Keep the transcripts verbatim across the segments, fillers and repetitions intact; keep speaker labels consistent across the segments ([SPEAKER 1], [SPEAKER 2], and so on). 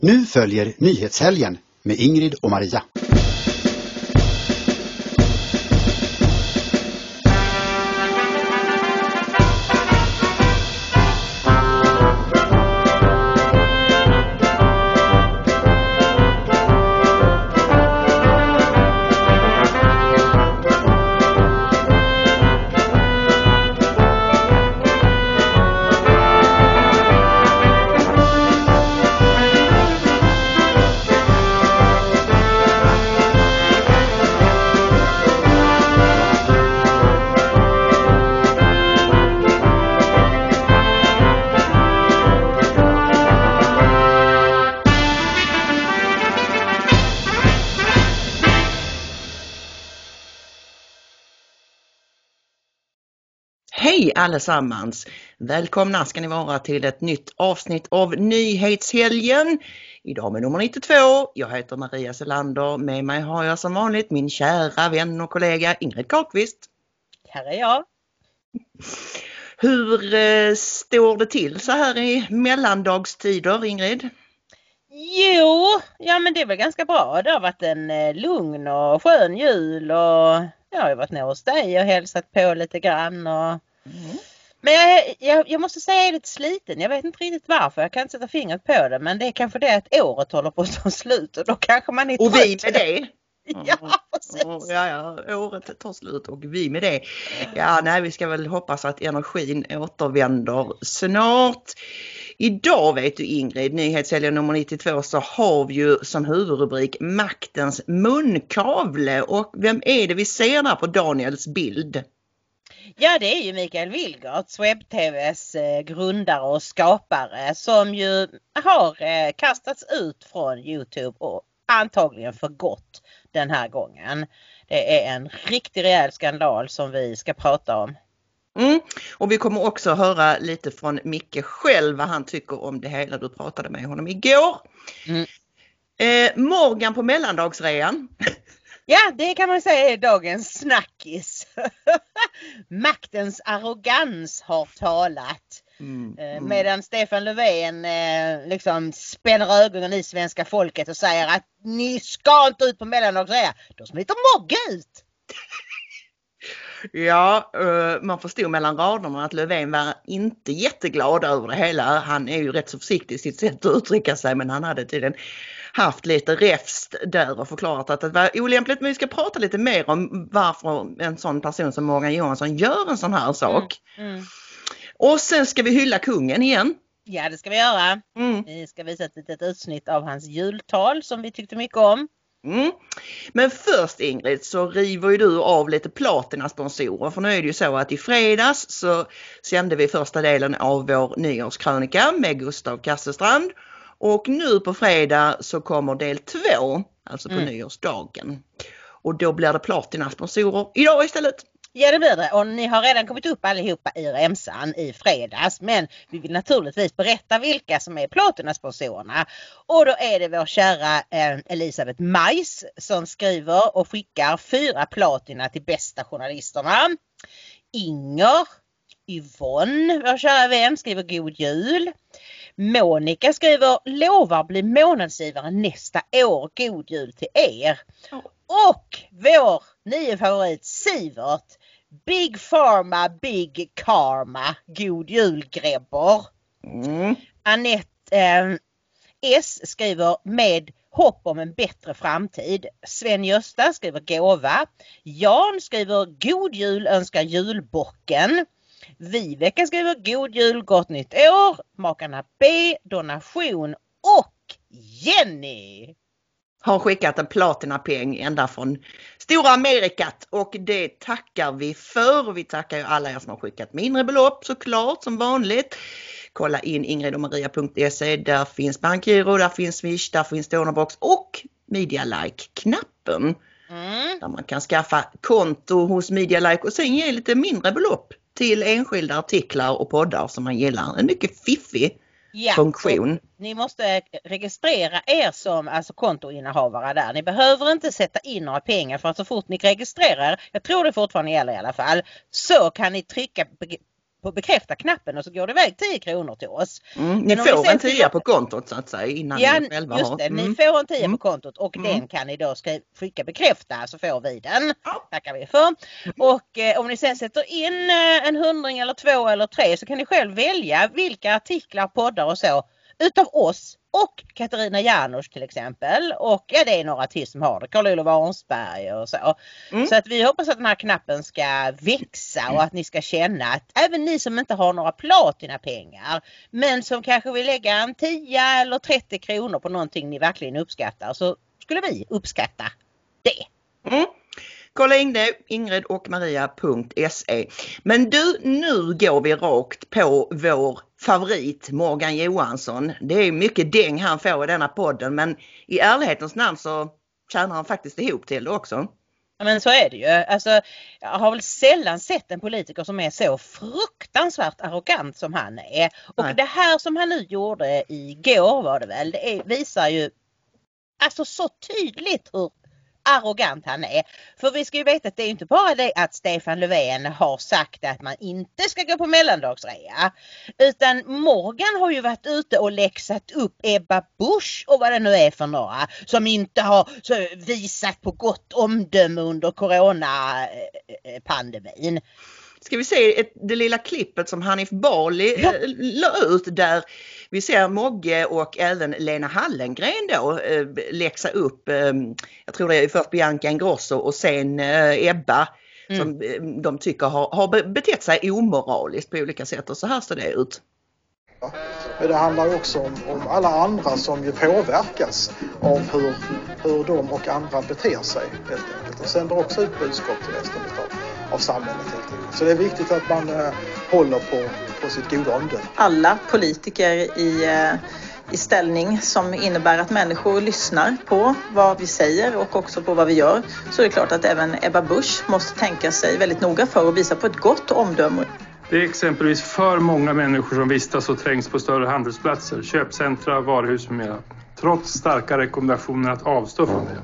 [SPEAKER 1] Nu följer Nyhetshelgen med Ingrid och Maria.
[SPEAKER 2] Hej allesammans! Välkomna ska ni vara till ett nytt avsnitt av Nyhetshelgen. Idag med nummer nittiotvå. Jag heter Maria Selander. Med mig har jag som vanligt min kära vän och kollega Ingrid Karlqvist.
[SPEAKER 3] Här är jag.
[SPEAKER 2] Hur eh, står det till så här i mellandagstider, Ingrid?
[SPEAKER 3] Jo, ja men det är väl ganska bra. Det har varit en eh, lugn och skön jul och jag har ju varit nere hos dig och hälsat på lite grann. Och... Mm. Men jag, jag, jag måste säga att jag är lite sliten. Jag vet inte riktigt varför. Jag kan inte sätta fingret på det. Men det är kanske det att året håller på att ta slut. Och då kanske man är
[SPEAKER 2] Och vi med det.
[SPEAKER 3] Ja, precis.
[SPEAKER 2] Ja, ja, året tar slut och vi med det. Ja, nej, vi ska väl hoppas att energin återvänder snart. Idag vet du Ingrid, Nyhetshelgen nummer nittiotvå, så har vi ju som huvudrubrik Maktens munkavle. Och vem är det vi ser där på Daniels bild?
[SPEAKER 3] Ja, det är ju Mikael Wilgert, webb-tvs eh, grundare och skapare, som ju har eh, kastats ut från YouTube och antagligen för gott den här gången. Det är en riktig rejäl skandal som vi ska prata om.
[SPEAKER 2] Mm. Och vi kommer också höra lite från Micke själv vad han tycker om det hela. Du pratade med honom igår. Mm. Eh, Morgan på mellandagsrean.
[SPEAKER 3] Ja, det kan man säga är dagens snackis. Maktens arrogans har talat. Mm, mm. Medan Stefan Löfven eh, liksom spänner ögonen i svenska folket och säger att ni ska inte ut på mellandagsrea. Då smiter Mogge ut.
[SPEAKER 2] Ja, man förstod mellan raderna att Löfven var inte jätteglad över det hela. Han är ju rätt så försiktig i sitt sätt att uttrycka sig, men han hade tydligen haft lite räfst där och förklarat att det var olämpligt. Men vi ska prata lite mer om varför en sån person som Morgan Johansson gör en sån här sak. Mm, mm. Och sen ska vi hylla kungen igen.
[SPEAKER 3] Ja, det ska vi göra. Mm. Vi ska visa ett litet utsnitt av hans jultal som vi tyckte mycket om.
[SPEAKER 2] Mm. Men först Ingrid så river ju du av lite platina-sponsorer, för nu är det ju så att i fredags så sände vi första delen av vår nyårskrönika med Gustav Kasselstrand och nu på fredag så kommer del två, alltså på mm. nyårsdagen, och då blir det platina-sponsorer idag istället.
[SPEAKER 3] Ja, det blir det. Och ni har redan kommit upp allihopa i remsan i fredags. Men vi vill naturligtvis berätta vilka som är platina-sponsorerna. Och då är det vår kära eh, Elisabeth Majs som skriver och skickar fyra platina till bästa journalisterna. Inger, Yvonne, vår kära vän, skriver god jul. Monica skriver lovar bli månadsgivare nästa år. God jul till er. Oh. Och vår nya favorit Sivert, Big Pharma, Big Karma, god jul grebbor. Mm. Annette eh, S skriver med hopp om en bättre framtid. Sven-Gösta skriver gåva. Jan skriver god jul, önskar julbocken. Viveka skriver god jul, gott nytt år. Makarna B, donation och Jenny
[SPEAKER 2] har skickat en platinapeng ända från stora Amerikat och det tackar vi för. Vi tackar ju alla er som har skickat mindre belopp såklart som vanligt. Kolla in ingrid och maria punkt se, där finns bankgiro, där finns Swish, där finns Donorbox och Media Like-knappen. Mm. Där man kan skaffa konto hos Media Like och sen ge lite mindre belopp till enskilda artiklar och poddar som man gillar. En mycket fiffig ja, funktion.
[SPEAKER 3] Ni måste registrera er som alltså kontoinnehavare där. Ni behöver inte sätta in några pengar för att så fort ni registrerar, jag tror det fortfarande gäller i alla fall, så kan ni trycka på bekräfta-knappen och så går det iväg tio kronor till oss.
[SPEAKER 2] Mm, ni får en tia på kontot så att säga innan
[SPEAKER 3] ja,
[SPEAKER 2] ni själva
[SPEAKER 3] just
[SPEAKER 2] har.
[SPEAKER 3] det,
[SPEAKER 2] Mm.
[SPEAKER 3] ni får en tia
[SPEAKER 2] Mm.
[SPEAKER 3] på kontot och
[SPEAKER 2] Mm.
[SPEAKER 3] den kan ni då skriva, skicka bekräfta så får vi den.
[SPEAKER 2] Ja.
[SPEAKER 3] Tackar vi för. Och eh, om ni sen sätter in eh, en hundring eller två eller tre så kan ni själv välja vilka artiklar, poddar och så utav oss och Katarina Janouch till exempel. Och ja, det är några till som har det. Carl-Olof Arnsberg och så.
[SPEAKER 2] Mm.
[SPEAKER 3] Så att vi hoppas att den här knappen ska växa och att ni ska känna att även ni som inte har några platinapengar men som kanske vill lägga en tio eller trettio kronor på någonting ni verkligen uppskattar så skulle vi uppskatta det.
[SPEAKER 2] Mm. Kolla in det, ingrid och maria punkt se. Men du, nu går vi rakt på vår favorit Morgan Johansson. Det är mycket däng han får i denna podden, men i ärlighetens namn så tjänar han faktiskt ihop till det också.
[SPEAKER 3] Ja, men så är det ju. Alltså, jag har väl sällan sett en politiker som är så fruktansvärt arrogant som han är. Och
[SPEAKER 2] Nej.
[SPEAKER 3] det här som han nu gjorde igår var det väl, det är, visar ju alltså så tydligt hur arrogant han är. För vi ska ju veta att det är inte bara det att Stefan Löfven har sagt att man inte ska gå på mellandagsrea. Utan Morgan har ju varit ute och läxat upp Ebba Busch och vad det nu är för några som inte har så, visat på gott omdöme under coronapandemin.
[SPEAKER 2] Ska vi se ett, det lilla klippet som Hanif Bali ja. eh, la ut där vi ser Mogge och även Lena Hallengren då eh, läxa upp, eh, jag tror det är först Bianca Ingrosso och sen eh, Ebba mm. som eh, de tycker har, har betett sig omoraliskt på olika sätt och så här ser det ut.
[SPEAKER 4] Men det handlar också om, om alla andra som ju påverkas av hur, hur de och andra beter sig helt enkelt och sänder också ut budskap till resten av, av samhället helt enkelt. Så det är viktigt att man eh, håller på, på sitt goda omdöme.
[SPEAKER 5] Alla politiker i, eh, i ställning som innebär att människor lyssnar på vad vi säger och också på vad vi gör, så är det klart att även Ebba Busch måste tänka sig väldigt noga för att visa på ett gott omdöme.
[SPEAKER 6] Det är exempelvis för många människor som vistas och trängs på större handelsplatser, köpcentra, varuhus med mera. Trots starka rekommendationer att avstå från det.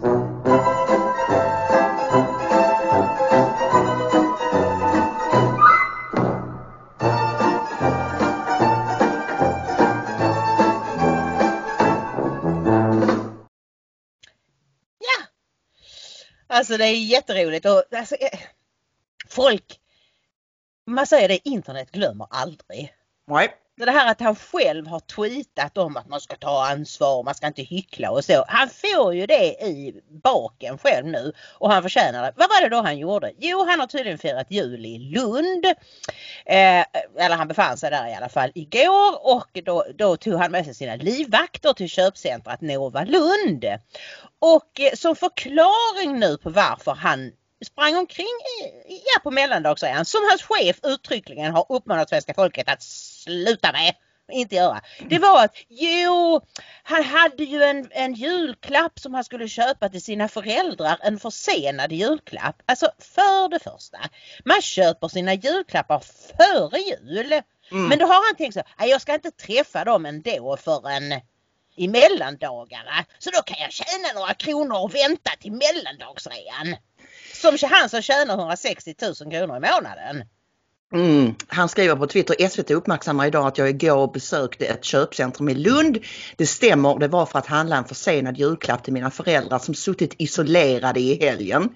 [SPEAKER 3] Ja, alltså det är jätteroligt och alltså, folk, man säger det, internet glömmer aldrig.
[SPEAKER 2] Nej.
[SPEAKER 3] Så det här att han själv har tweetat om att man ska ta ansvar, man ska inte hyckla och så. Han får ju det i baken själv nu och han förtjänar det. Vad var det då han gjorde? Jo, han har tydligen firat jul i Lund. Eh, eller han befann sig där i alla fall igår och då, då tog han med sig sina livvakter till köpcentrat Nova Lund. Och eh, som förklaring nu på varför han sprang omkring i, ja, på mellandagsrean som hans chef uttryckligen har uppmanat svenska folket att sluta med, inte göra. Det var att, jo, han hade ju en, en julklapp som han skulle köpa till sina föräldrar, en försenad julklapp. Alltså för det första, man köper sina julklappar före jul. Mm. Men då har han tänkt så, jag ska inte träffa dem ändå förrän i mellandagarna. Så då kan jag tjäna några kronor och vänta till mellandagsrean. Som han som tjänar hundrasextio tusen kronor i månaden.
[SPEAKER 2] Mm. Han skriver på Twitter, S V T uppmärksammar idag att jag igår besökte ett köpcentrum i Lund. Det stämmer, det var för att handla en försenad julklapp till mina föräldrar som suttit isolerade i helgen.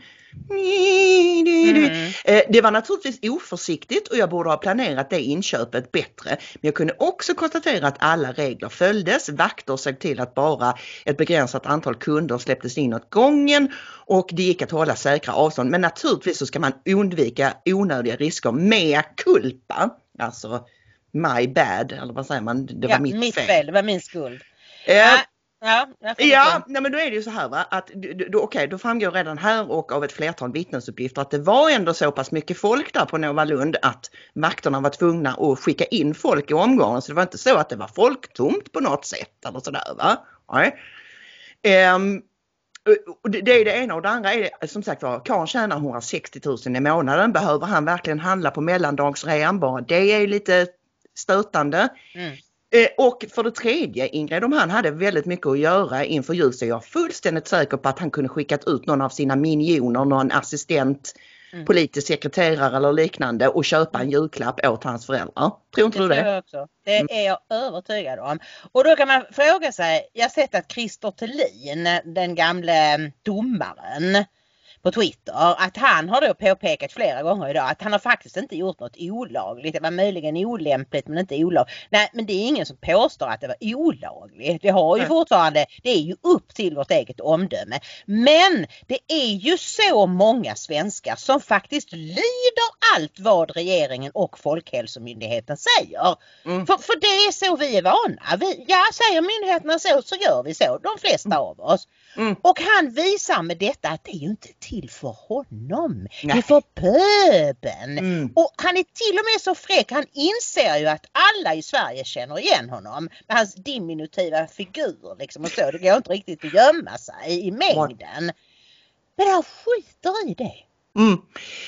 [SPEAKER 2] Mm. Det var naturligtvis oförsiktigt och jag borde ha planerat det inköpet bättre. Men jag kunde också konstatera att alla regler följdes. Vakter såg till att bara ett begränsat antal kunder släpptes in åt gången och det gick att hålla säkra avstånd. Men naturligtvis så ska man undvika onödiga risker med culpa. Alltså my bad, eller vad säger man? Det var
[SPEAKER 3] ja,
[SPEAKER 2] mitt,
[SPEAKER 3] mitt
[SPEAKER 2] fel.
[SPEAKER 3] fel. Det var min skuld.
[SPEAKER 2] Eh,
[SPEAKER 3] ja. Ja,
[SPEAKER 2] ja nej, men då är det ju så här va, att då, okej, då framgår redan här och av ett flertal vittnesuppgifter att det var ändå så pass mycket folk där på Nova Lund att vakterna var tvungna att skicka in folk i omgången, så det var inte så att det var folktomt på något sätt eller sådär va. Nej. Um, det, det är det ena och det andra är det, som sagt var, Karl tjänar hundrasextio tusen i månaden, behöver han verkligen handla på mellandagsrean bara? Det är lite stötande. Mm. Och för det tredje, Ingrid, om han hade väldigt mycket att göra inför jul så är jag fullständigt säker på att han kunde skickat ut någon av sina minioner, någon assistent mm. politisk sekreterare eller liknande och köpa en julklapp åt hans föräldrar. Tror inte
[SPEAKER 3] det
[SPEAKER 2] du det?
[SPEAKER 3] Jag också. Det är jag övertygad om. Och då kan man fråga sig, jag har sett att Christer Thelin, den gamle domaren på Twitter, att han har då påpekat flera gånger idag att han har faktiskt inte gjort något olagligt. Det var möjligen olämpligt men inte olagligt. Nej, men det är ingen som påstår att det var olagligt. Vi har ju fortfarande, det är ju upp till vårt eget omdöme. Men det är ju så många svenskar som faktiskt lyder allt vad regeringen och Folkhälsomyndigheten säger. Mm. För, för det är så vi är vana. Vi, ja, säger myndigheterna så, så gör vi så. De flesta mm. av oss. Mm. Och han visar med detta att det är ju inte till för honom. Nej. Det är för pöben. Mm. Och han är till och med så fräck. Han inser ju att alla i Sverige känner igen honom. Med hans diminutiva figur liksom och så. Det går inte riktigt att gömma sig i mängden. Men han skiter i det.
[SPEAKER 2] Mm.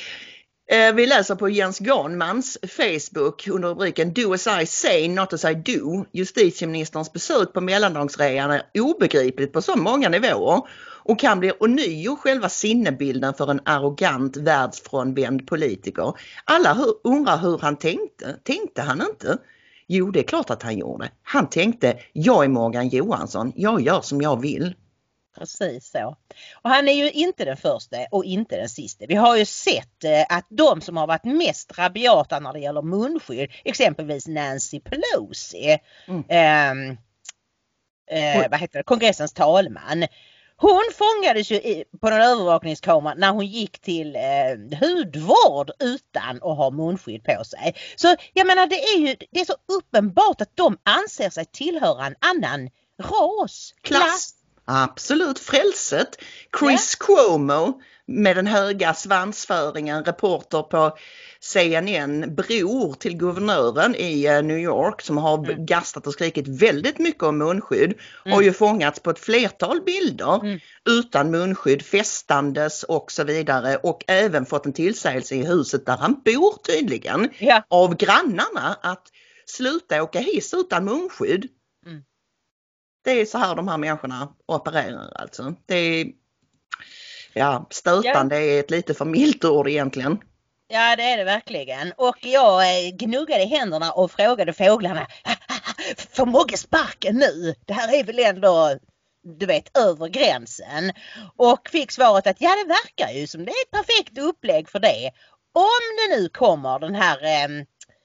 [SPEAKER 2] Eh, vi läser på Jens Ganmans Facebook under rubriken Do as I say, not as I do. Justitieministerns besök på mellandagsrean är obegripligt på så många nivåer och kan bli ånyo själva sinnebilden för en arrogant världsfrånvänd politiker. Alla hur, undrar hur han tänkte. Tänkte han inte? Jo, det är klart att han gjorde. Han tänkte, jag är Morgan Johansson, jag gör som jag vill.
[SPEAKER 3] Precis så. Och han är ju inte den första och inte den sista. Vi har ju sett eh, att de som har varit mest rabiata när det gäller munskydd, exempelvis Nancy Pelosi, mm. eh, eh, vad heter det, kongressens talman. Hon fångades ju i, på en övervakningskamera när hon gick till eh, hudvård utan att ha munskydd på sig. Så jag menar, det är ju det är så uppenbart att de anser sig tillhöra en annan ras, klass. klass.
[SPEAKER 2] Absolut, frälset. Chris ja. Cuomo med den höga svansföringen, reporter på C N N, bror till guvernören i New York som har mm. gastat och skrikit väldigt mycket om munskydd mm. och ju fångats på ett flertal bilder mm. utan munskydd, festandes och så vidare och även fått en tillsägelse i huset där han bor tydligen ja. av grannarna att sluta åka hiss utan munskydd. Mm. Det är så här de här människorna opererar alltså. Det är ja, stötande ja. är ett lite för milt ord egentligen.
[SPEAKER 3] Ja, det är det verkligen. Och jag gnuggade händerna och frågade fåglarna, får Mogge sparken nu? Det här är väl ändå, du vet, över gränsen. Och fick svaret att ja, det verkar ju som det är ett perfekt upplägg för det. Om det nu kommer den här eh,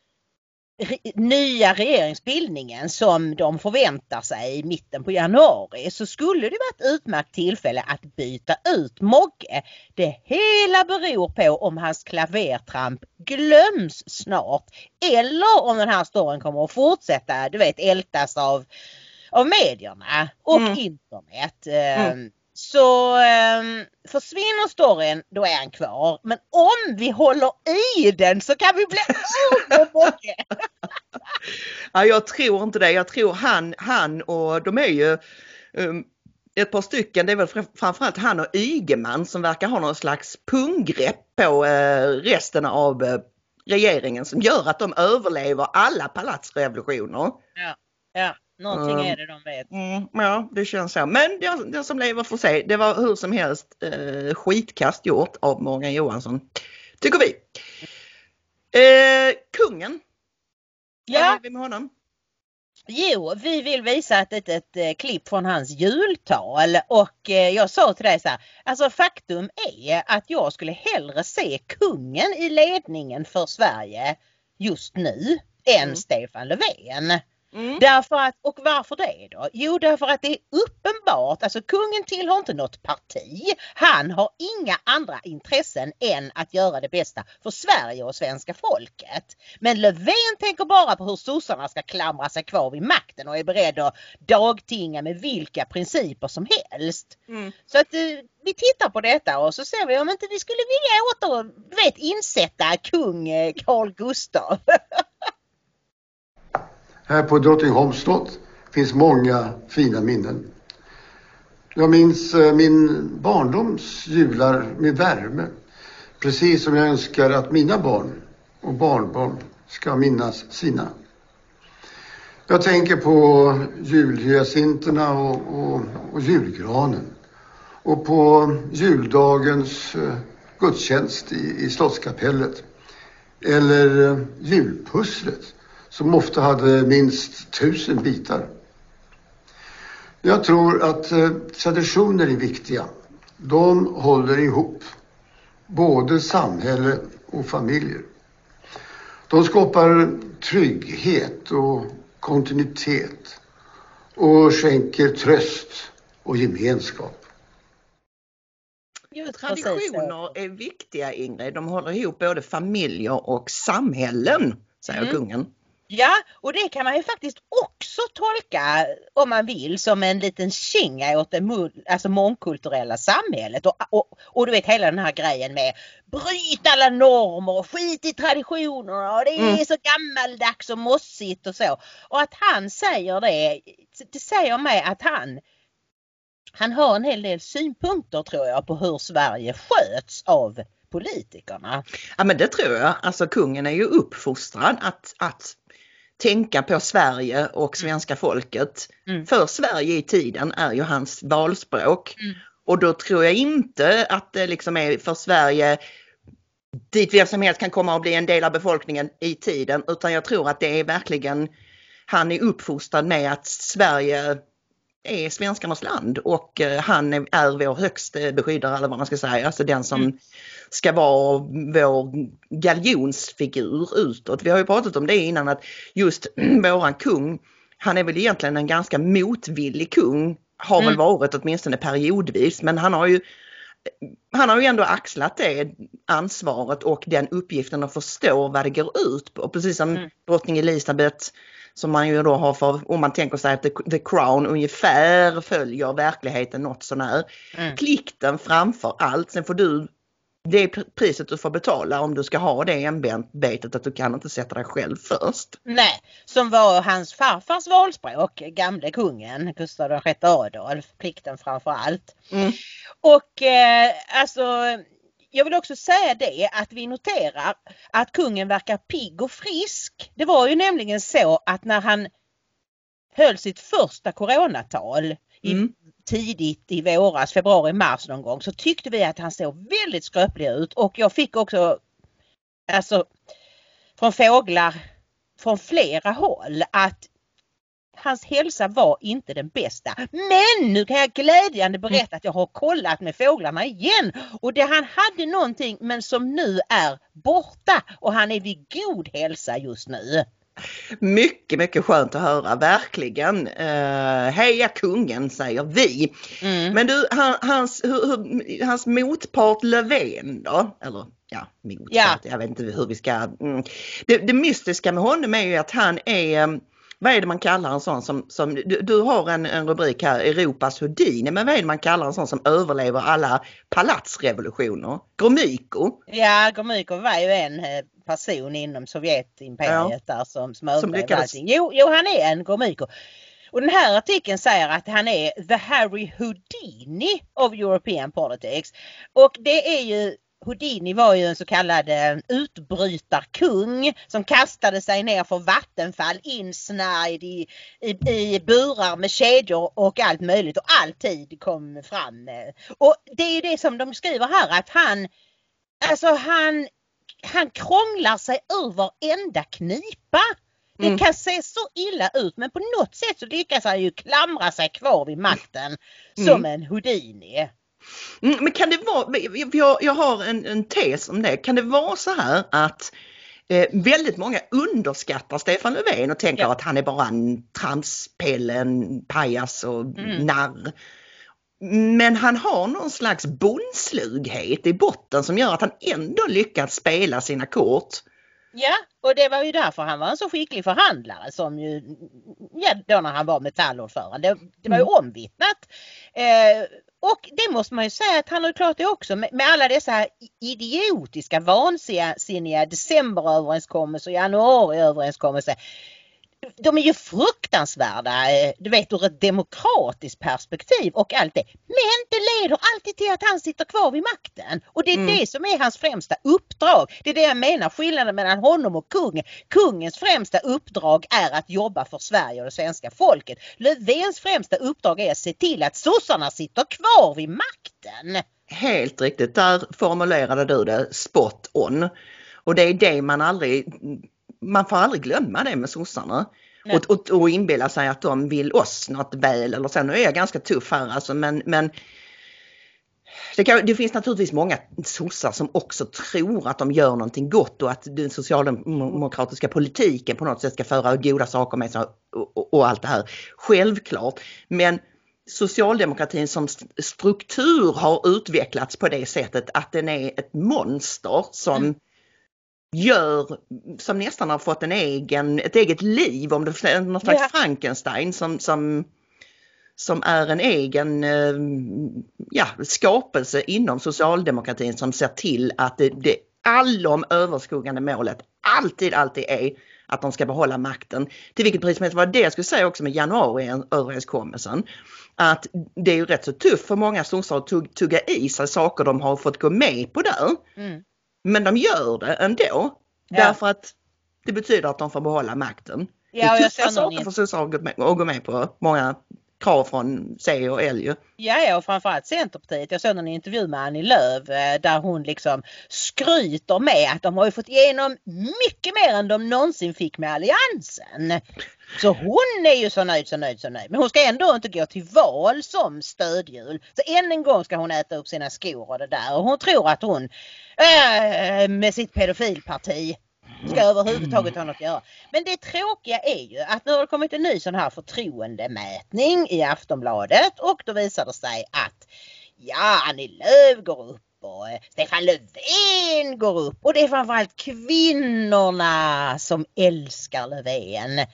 [SPEAKER 3] nya regeringsbildningen som de förväntar sig i mitten på januari, så skulle det vara ett utmärkt tillfälle att byta ut Mogge. Det hela beror på om hans klavertramp glöms snart eller om den här storyn kommer att fortsätta, du vet, ältas av, av medierna och mm. internet. Mm. Så um, försvinner storyn, då är han kvar. Men om vi håller i den så kan vi bli av Mogge.
[SPEAKER 2] Ja, jag tror inte det. Jag tror han, han och de är ju um, ett par stycken. Det är väl framförallt han och Ygeman som verkar ha någon slags punggrepp på uh, resten av uh, regeringen som gör att de överlever alla palatsrevolutioner.
[SPEAKER 3] Ja, ja. Någonting är det de vet.
[SPEAKER 2] Mm, ja, det känns så. Men det, det som lever för sig, det var hur som helst eh, skitkast gjort av Morgan Johansson. Tycker vi. Eh, kungen.
[SPEAKER 3] Ja.
[SPEAKER 2] Vad vill vi med honom?
[SPEAKER 3] Jo, vi vill visa ett, ett, ett, ett klipp från hans jultal och eh, jag sa till dig så här, alltså faktum är att jag skulle hellre se kungen i ledningen för Sverige just nu än mm. Stefan Löfven. Mm. Därför att, och varför det då? Jo, därför att det är uppenbart, alltså kungen tillhör inte något parti. Han har inga andra intressen än att göra det bästa för Sverige och svenska folket. Men Löfven tänker bara på hur sossarna ska klamra sig kvar vid makten och är beredd att dagtinga med vilka principer som helst. Mm. Så att vi tittar på detta och så ser vi om inte vi skulle vilja åter, du vet, insätta kung Carl Gustaf.
[SPEAKER 7] Här på Drottningholms slott finns många fina minnen. Jag minns min barndoms jular med värme. Precis som jag önskar att mina barn och barnbarn ska minnas sina. Jag tänker på julhyacinterna och, och, och julgranen. Och på juldagens gudstjänst i, i slottskapellet. Eller eh, julpusslet som ofta hade minst tusen bitar. Jag tror att eh, traditioner är viktiga. De håller ihop både samhälle och familjer. De skapar trygghet och kontinuitet och skänker tröst och gemenskap.
[SPEAKER 2] Traditioner är viktiga, Ingrid. De håller ihop både familjer och samhällen, säger mm. kungen.
[SPEAKER 3] Ja, och det kan man ju faktiskt också tolka, om man vill, som en liten kinga åt det alltså mångkulturella samhället. Och, och, och du vet hela den här grejen med bryt alla normer och skit i traditionerna och det är mm. så gammaldags och mossigt och så. Och att han säger det, det säger mig att han, han har en hel del synpunkter, tror jag, på hur Sverige sköts av politikerna.
[SPEAKER 2] Ja, men det tror jag. Alltså kungen är ju uppfostrad att, att tänka på Sverige och svenska folket. Mm. För Sverige i tiden är ju hans valspråk. Mm. Och då tror jag inte att det liksom är för Sverige dit vem som helst kan komma och bli en del av befolkningen i tiden. Utan jag tror att det är verkligen, han är uppfostrad med att Sverige är svenskarnas land och han är, är vår högste beskyddare, eller vad man ska säga. Alltså den som mm. ska vara vår galjonsfigur utåt. Vi har ju pratat om det innan, att just våran kung, han är väl egentligen en ganska motvillig kung. Har mm. väl varit åtminstone periodvis, men han har ju han har ju ändå axlat det ansvaret och den uppgiften att förstå vad det går ut på. Precis som mm. drottning Elisabeth, som man ju då har för, om man tänker sig att The, the Crown ungefär följer verkligheten något sånär. Mm. Plikten framför allt. Sen får du, det är priset du får betala om du ska ha det ämbetet, att du kan inte sätta dig själv först.
[SPEAKER 3] Nej, som var hans farfars valspråk, gamle kungen, Gustav den sjätte Adolf, plikten framför allt. Mm. Och eh, alltså... Jag vill också säga det att vi noterar att kungen verkar pigg och frisk. Det var ju nämligen så att när han höll sitt första coronatal i, mm. tidigt i våras, februari, mars någon gång, så tyckte vi att han såg väldigt skröplig ut. Och jag fick också alltså, från fåglar från flera håll att hans hälsa var inte den bästa. Men nu kan jag glädjande berätta att jag har kollat med fåglarna igen. Och det han hade någonting, men som nu är borta. Och han är vid god hälsa just nu.
[SPEAKER 2] Mycket, mycket skönt att höra, verkligen. Uh, heja kungen, säger vi. Mm. Men du, han, hans, hur, hur, hans motpart Löfven då? Eller ja, motpart, ja. Jag vet inte hur vi ska... Mm. Det, det mystiska med honom är ju att han är... Vad är det man kallar en sån som, som du, du har en, en rubrik här, Europas Houdini, men vad är det man kallar en sån som överlever alla palatsrevolutioner? Gromyko?
[SPEAKER 3] Ja, Gromyko var ju en person inom Sovjetimperiet ja. där som, som överlevde lyckades... allting. Jo, jo, han är en Gromyko. Och den här artikeln säger att han är the Harry Houdini of European politics. Och det är ju Houdini var ju en så kallad utbrytarkung som kastade sig ner för vattenfall, insnärjd i, i, i burar med kedjor och allt möjligt och alltid kom fram. Och det är ju det som de skriver här, att han, alltså han, han krånglar sig ur varenda knipa. Det mm. kan se så illa ut, men på något sätt så lyckas han ju klamra sig kvar vid makten mm. som en Houdini.
[SPEAKER 2] Mm, men kan det vara, jag, jag har en, en tes om det, kan det vara så här att eh, väldigt många underskattar Stefan Löfven och tänker ja. att han är bara en tramspelle, en pajas och mm. narr. Men han har någon slags bondslughet i botten som gör att han ändå lyckas spela sina kort.
[SPEAKER 3] Ja, och det var ju därför han var en så skicklig förhandlare som ju, ja, då när han var metallordförande. Det, det var ju omvittnat. Eh, och det måste man ju säga att han har klart det också med, med alla dessa idiotiska, vansinniga decemberöverenskommelser och januariöverenskommelser. De är ju fruktansvärda, du vet, ur ett demokratiskt perspektiv och allt det. Men det leder alltid till att han sitter kvar vid makten. Och det är mm. det som är hans främsta uppdrag. Det är det jag menar, skillnaden mellan honom och kungen. Kungens främsta uppdrag är att jobba för Sverige och det svenska folket. Löfvens främsta uppdrag är att se till att sossarna sitter kvar vid makten.
[SPEAKER 2] Helt riktigt, där formulerade du det spot on. Och det är det man aldrig, man får aldrig glömma det med sossarna. Och, och, och inbilla sig att de vill oss något väl eller så. Nu är jag ganska tuff här alltså, men, men det, kan, det finns naturligtvis många sossar som också tror att de gör någonting gott och att den socialdemokratiska politiken på något sätt ska föra goda saker med sig och, och, och allt det här. Självklart, men socialdemokratin som struktur har utvecklats på det sättet att den är ett monster som mm. gör, som nästan har fått en egen, ett eget liv, om det är någon slags ja. Frankenstein som, som, som är en egen ja, skapelse inom socialdemokratin som ser till att det, det allom överskuggande målet alltid, alltid är att de ska behålla makten. Till vilket pris som helst var det jag skulle säga också med januariöverenskommelsen. Att det är ju rätt så tufft för många sossar att tugga, tugga i sig saker de har fått gå med på där. Mm. Men de gör det ändå. Ja. Därför att det betyder att de får behålla makten. Ja, det är tuffa saker för sossar att gå med, att gå med på. Många krav från C och L ju.
[SPEAKER 3] Ja, ja, och framförallt Centerpartiet. Jag såg en intervju med Annie Lööf där hon liksom skryter med att de har ju fått igenom mycket mer än de någonsin fick med alliansen. Så hon är ju så nöjd, så nöjd, så nöjd. Men hon ska ändå inte gå till val som stödhjul. Så än en gång ska hon äta upp sina skor och det där. Och hon tror att hon äh, med sitt pedofilparti ska överhuvudtaget ha något att göra. Men det tråkiga är ju att nu har det kommit en ny sån här förtroendemätning i Aftonbladet och då visar det sig att ja, Annie Lööf går upp och Stefan Löfven går upp och det är framförallt kvinnorna som älskar Löfven.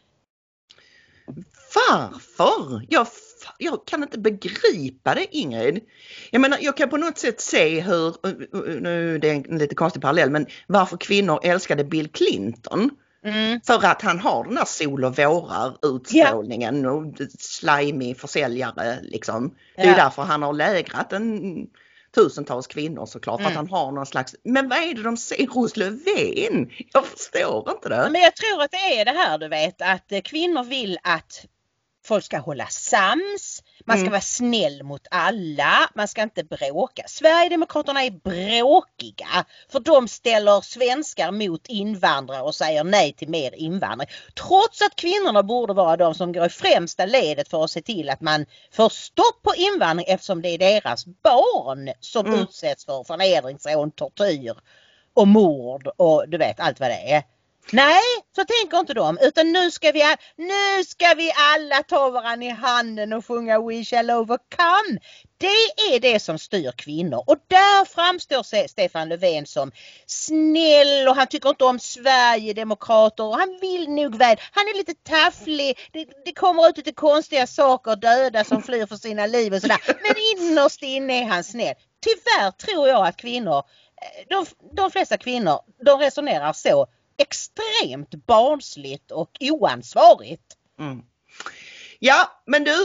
[SPEAKER 2] Varför? Jag, jag kan inte begripa det, Ingrid. Jag menar, jag kan på något sätt se hur, nu är det en lite konstig parallell, men varför kvinnor älskade Bill Clinton. Mm. För att han har den här sol- och vårar utstrålningen yeah. och slimy försäljare liksom. Det är yeah. därför han har lägrat en tusentals kvinnor såklart. Mm. För att han har någon slags, men vad är det de ser hos Löfven? Jag förstår inte det.
[SPEAKER 3] Men jag tror att det är det här, du vet, att kvinnor vill att folk ska hålla sams, man ska mm. vara snäll mot alla, man ska inte bråka. Sverigedemokraterna är bråkiga för de ställer svenskar mot invandrare och säger nej till mer invandring. Trots att kvinnorna borde vara de som går i främsta ledet för att se till att man får stopp på invandring eftersom det är deras barn som mm. utsätts för förnedringsrån, tortyr och mord och du vet allt vad det är. Nej, så tänker inte de. Utan nu ska vi, nu ska vi alla ta varandra i handen och sjunga We shall overcome. Det är det som styr kvinnor. Och där framstår Stefan Löfven som snäll och han tycker inte om Sverigedemokrater. Och han vill nog väl. Han är lite tafflig. Det, det kommer ut lite konstiga saker, döda som flyr för sina liv och sådär. Men innerst inne är han snäll. Tyvärr tror jag att kvinnor, de, de flesta kvinnor, de resonerar så. Extremt barnsligt och oansvarigt. Mm.
[SPEAKER 2] Ja, men du,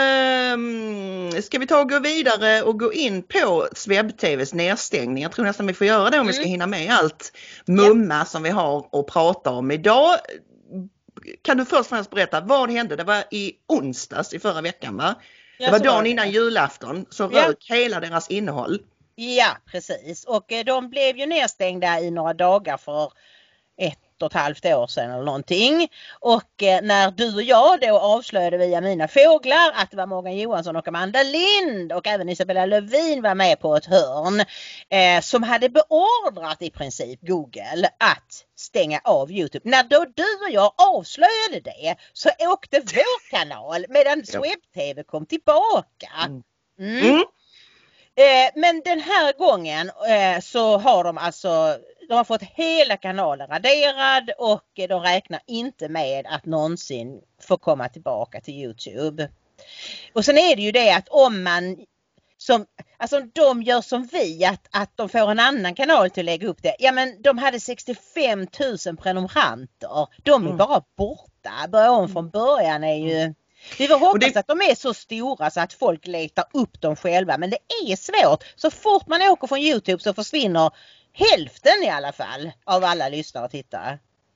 [SPEAKER 2] eh, ska vi ta och gå vidare och gå in på Swebb-tvs nedstängning? Jag tror nästan vi får göra det om mm. vi ska hinna med allt mumma ja. som vi har att prata om idag. Kan du först och främst berätta, vad hände? Det var i onsdags i förra veckan, va? Ja, det var dagen var det. innan julafton, så ja. rök hela deras innehåll.
[SPEAKER 3] Ja, precis. Och de blev ju nedstängda i några dagar för ett och ett halvt år sedan eller någonting. Och eh, när du och jag då avslöjade via mina fåglar att det var Morgan Johansson och Amanda Lind och även Isabella Lövin var med på ett hörn eh, som hade beordrat i princip Google att stänga av YouTube. När då du och jag avslöjade det så åkte vår kanal medan Swebb-tv kom tillbaka. Mm. Mm. Eh, men den här gången eh, så har de alltså de har fått hela kanalen raderad och de räknar inte med att någonsin få komma tillbaka till YouTube. Och sen är det ju det att om man som, alltså de gör som vi att, att de får en annan kanal till att lägga upp det. Ja men de hade sextiofem tusen prenumeranter. De är mm. bara borta. Börja om från början är ju... Vi får hoppas det... att de är så stora så att folk letar upp dem själva. Men det är svårt. Så fort man åker från YouTube så försvinner hälften i alla fall av alla lyssnare och tittare.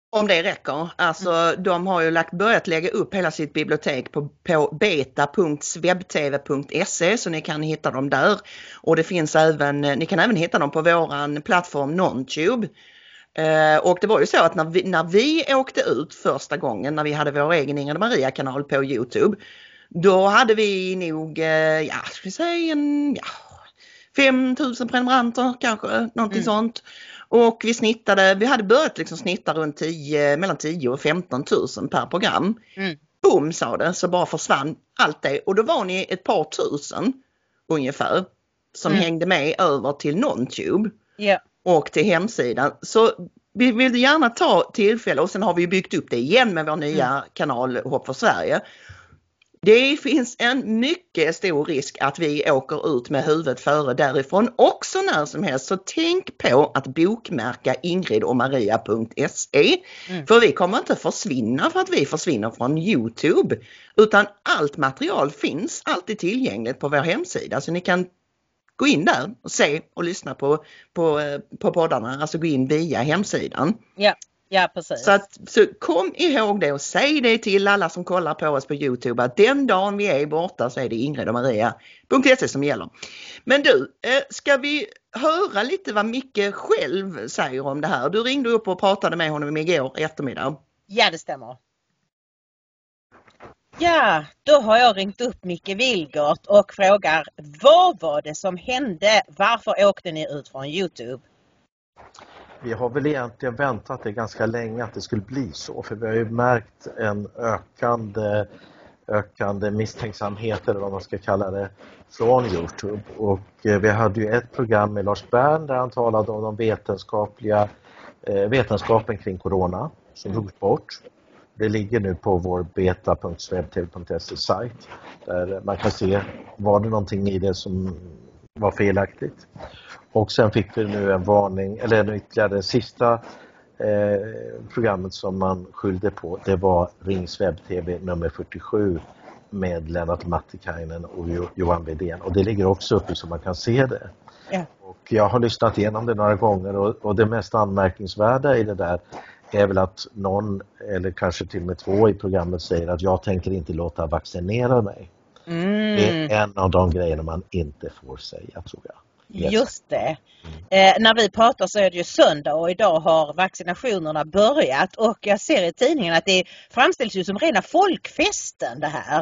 [SPEAKER 2] Om det räcker. Alltså mm. de har ju lagt, börjat lägga upp hela sitt bibliotek på, på beta punkt swebtv punkt se så ni kan hitta dem där. Och det finns även, ni kan även hitta dem på våran plattform Nontube. Eh, och det var ju så att när vi, när vi åkte ut första gången, när vi hade vår egen Ingrid och Maria-kanal på YouTube, då hade vi nog, eh, ja, ska vi säga en, ja, fem tusen prenumeranter kanske, någonting mm. sånt. Och vi snittade, vi hade börjat liksom snitta runt tio, mellan tio och femton tusen per program. Mm. Boom, sa det, så bara försvann allt det. Och då var ni ett par tusen ungefär som mm. hängde med över till Nontube yeah. och till hemsidan. Så vi vill gärna ta tillfälle, och sen har vi byggt upp det igen med vår nya mm. kanal Hopp för Sverige. Det finns en mycket stor risk att vi åker ut med huvudet före därifrån också när som helst. Så tänk på att bokmärka ingrid och maria punkt se. Mm. För vi kommer inte försvinna för att vi försvinner från YouTube. Utan allt material finns alltid tillgängligt på vår hemsida. Så ni kan gå in där och se och lyssna på, på, på poddarna. Alltså gå in via hemsidan. Ja.
[SPEAKER 3] Ja, precis.
[SPEAKER 2] Så, att, så kom ihåg det och säg det till alla som kollar på oss på YouTube att den dagen vi är borta så är det ingrid och maria punkt se som gäller. Men du, ska vi höra lite vad Micke själv säger om det här? Du ringde upp och pratade med honom igår eftermiddag.
[SPEAKER 3] Ja, det stämmer. Ja, då har jag ringt upp Micke Vilgert och frågar, vad var det som hände? Varför åkte ni ut från YouTube?
[SPEAKER 8] Vi har väl egentligen väntat det ganska länge att det skulle bli så. För vi har ju märkt en ökande, ökande misstänksamhet eller vad man ska kalla det från YouTube. Och vi hade ju ett program med Lars Bern där han talade om de vetenskapliga, eh, vetenskapen kring corona som togs bort. Det ligger nu på vår beta punkt swebtv punkt se sajt där man kan se var det någonting i det som var felaktigt. Och sen fick vi nu en varning, eller ytterligare det sista eh, programmet som man skyllde på. Det var Rings webb-tv nummer fyrtiosju med Lennart Mattikainen och Johan Wedén. Och det ligger också uppe så man kan se det. Ja. Och jag har lyssnat igenom det några gånger och, och det mest anmärkningsvärda i det där är väl att någon, eller kanske till och med två i programmet säger att jag tänker inte låta vaccinera mig. Mm. Det är en av de grejerna man inte får säga, tror jag. Yes.
[SPEAKER 3] Just det. Eh, när vi pratar så är det ju söndag och idag har vaccinationerna börjat och jag ser i tidningen att det framställs ju som rena folkfesten det här.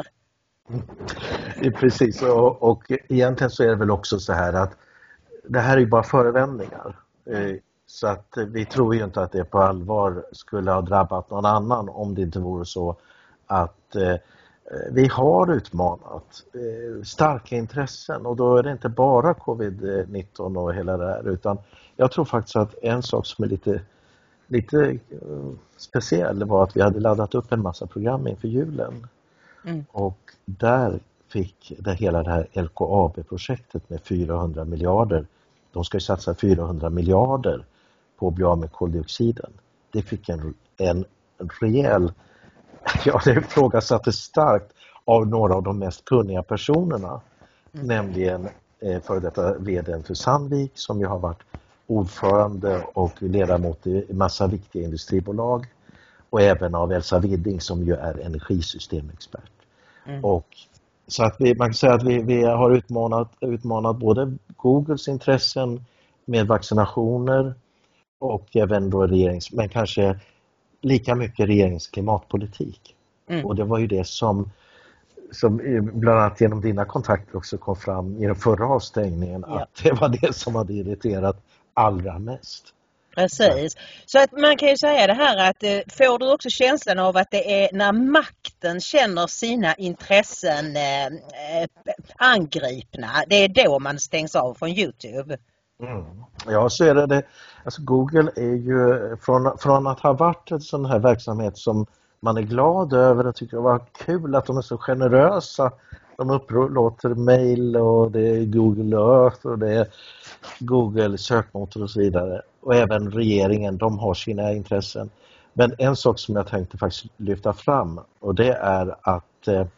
[SPEAKER 8] Mm. Precis, och, och egentligen så är det väl också så här att det här är ju bara förevändningar. Eh, så att vi tror ju inte att det på allvar skulle ha drabbat någon annan om det inte vore så att eh, vi har utmanat eh, starka intressen och då är det inte bara covid nitton och hela det här utan jag tror faktiskt att en sak som är lite, lite uh, speciell var att vi hade laddat upp en massa program inför julen mm. och där fick det hela det här L K A B-projektet med fyrahundra miljarder, de ska ju satsa fyrahundra miljarder på att bli av med koldioxiden. Det fick en, en, en rejäl Ja, det ifrågasattes starkt av några av de mest kunniga personerna. Mm. Nämligen eh, före detta vdn för Sandvik som ju har varit ordförande och ledamot i en massa viktiga industribolag. Och även av Elsa Widding som ju är energisystemexpert. Mm. Och, så att vi, man kan säga att vi, vi har utmanat, utmanat både Googles intressen med vaccinationer och även då regerings, men kanske lika mycket regerings klimatpolitik. Mm. Och det var ju det som, som bland annat genom dina kontakter också kom fram i den förra avstängningen ja. Att det var det som hade irriterat allra mest.
[SPEAKER 3] Precis. Så att man kan ju säga det här att eh, får du också känslan av att det är när makten känner sina intressen eh, eh, angripna, det är då man stängs av från YouTube.
[SPEAKER 8] Mm. Ja, så är det, det. Alltså Google är ju från, från att ha varit en sån här verksamhet som man är glad över och tycker det var kul att de är så generösa. De upplåter mail och det är Google Earth och det är Google sökmotor och så vidare. Och även regeringen, de har sina intressen. Men en sak som jag tänkte faktiskt lyfta fram och det är att eh,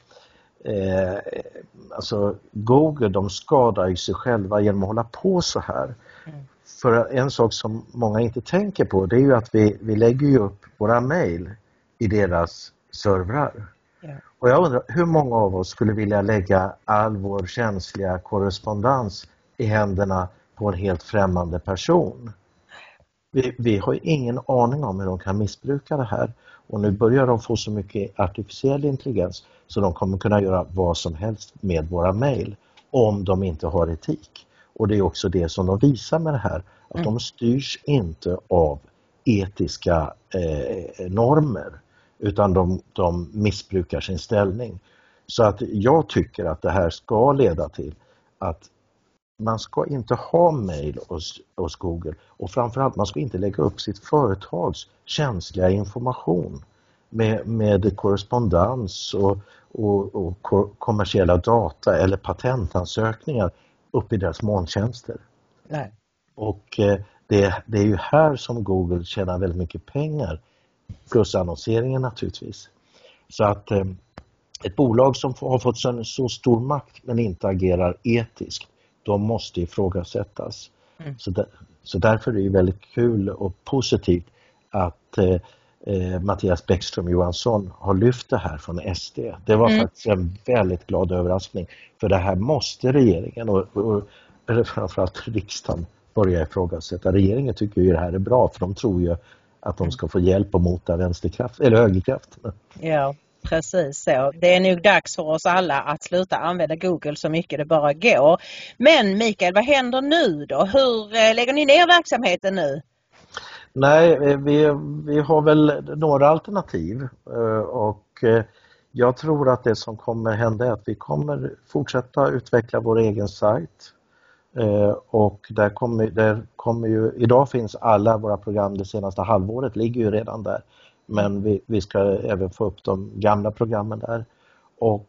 [SPEAKER 8] Eh, alltså Google, de skadar ju sig själva genom att hålla på så här. Mm. för en sak som många inte tänker på, det är ju att vi, vi lägger ju upp våra mejl i deras servrar. Yeah. Och jag undrar, hur många av oss skulle vilja lägga all vår känsliga korrespondens i händerna på en helt främmande person? Vi, vi har ju ingen aning om hur de kan missbruka det här. Och nu börjar de få så mycket artificiell intelligens så de kommer kunna göra vad som helst med våra mejl om de inte har etik. Och det är också det som de visar med det här. Att mm. de styrs inte av etiska eh, normer utan de, de missbrukar sin ställning. Så att jag tycker att det här ska leda till att man ska inte ha mejl hos, hos Google och framförallt man ska inte lägga upp sitt företags känsliga information med, med korrespondens och, och, och kommersiella data eller patentansökningar upp i deras molntjänster. Nej. Och eh, det, det är ju här som Google tjänar väldigt mycket pengar plus annonseringen naturligtvis. Så att eh, ett bolag som har fått så, så stor makt men inte agerar etiskt, de måste ifrågasättas. Mm. Så, där, så därför är det väldigt kul och positivt att eh, eh, Mattias Bäckström Johansson har lyft det här från S D. Det var mm. faktiskt en väldigt glad överraskning. För det här måste regeringen och, och eller framförallt riksdagen börja ifrågasätta. Regeringen tycker ju det här är bra för de tror ju att de ska få hjälp att mota vänsterkraft eller högerkrafterna.
[SPEAKER 3] Ja. Precis så. Det är nog dags för oss alla att sluta använda Google så mycket det bara går. Men Mikael, vad händer nu då? Hur lägger ni ner verksamheten nu?
[SPEAKER 8] Nej, vi, vi har väl några alternativ och jag tror att det som kommer hända är att vi kommer fortsätta utveckla vår egen sajt. Och där kommer, där kommer ju, idag finns alla våra program det senaste halvåret ligger ju redan där. Men vi, vi ska även få upp de gamla programmen där. Och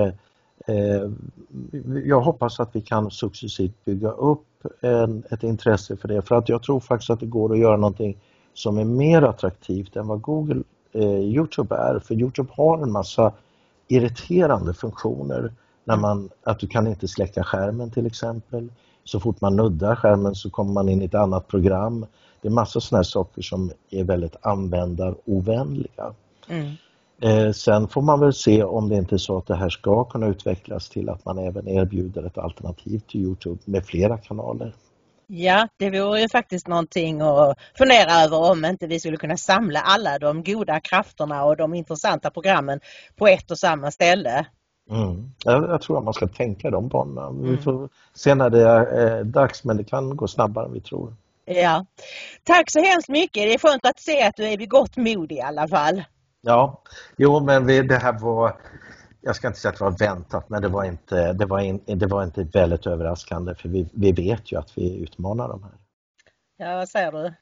[SPEAKER 8] eh, jag hoppas att vi kan successivt bygga upp en, ett intresse för det. För att jag tror faktiskt att det går att göra någonting som är mer attraktivt än vad Google eh, YouTube är. För YouTube har en massa irriterande funktioner. När man, att du kan inte släcka skärmen till exempel. Så fort man nuddar skärmen så kommer man in i ett annat program. Det är massor sådana här saker som är väldigt användarovänliga. Mm. Eh, sen får man väl se om det inte är så att det här ska kunna utvecklas till att man även erbjuder ett alternativ till YouTube med flera kanaler.
[SPEAKER 3] Ja, det vore ju faktiskt någonting att fundera över om inte vi skulle kunna samla alla de goda krafterna och de intressanta programmen på ett och samma ställe.
[SPEAKER 8] Mm. Jag, jag tror att man ska tänka de banorna. Mm. Vi får se när det är eh, dags, men det kan gå snabbare än vi tror.
[SPEAKER 3] Ja, tack så hemskt mycket. Det är skönt att se att du är vid gott mod i alla fall.
[SPEAKER 8] Ja, jo men vi, det här var, jag ska inte säga att det var väntat, men det var inte, det var in, det var inte väldigt överraskande för vi, vi vet ju att vi utmanar dem här.
[SPEAKER 3] Ja, vad säger du?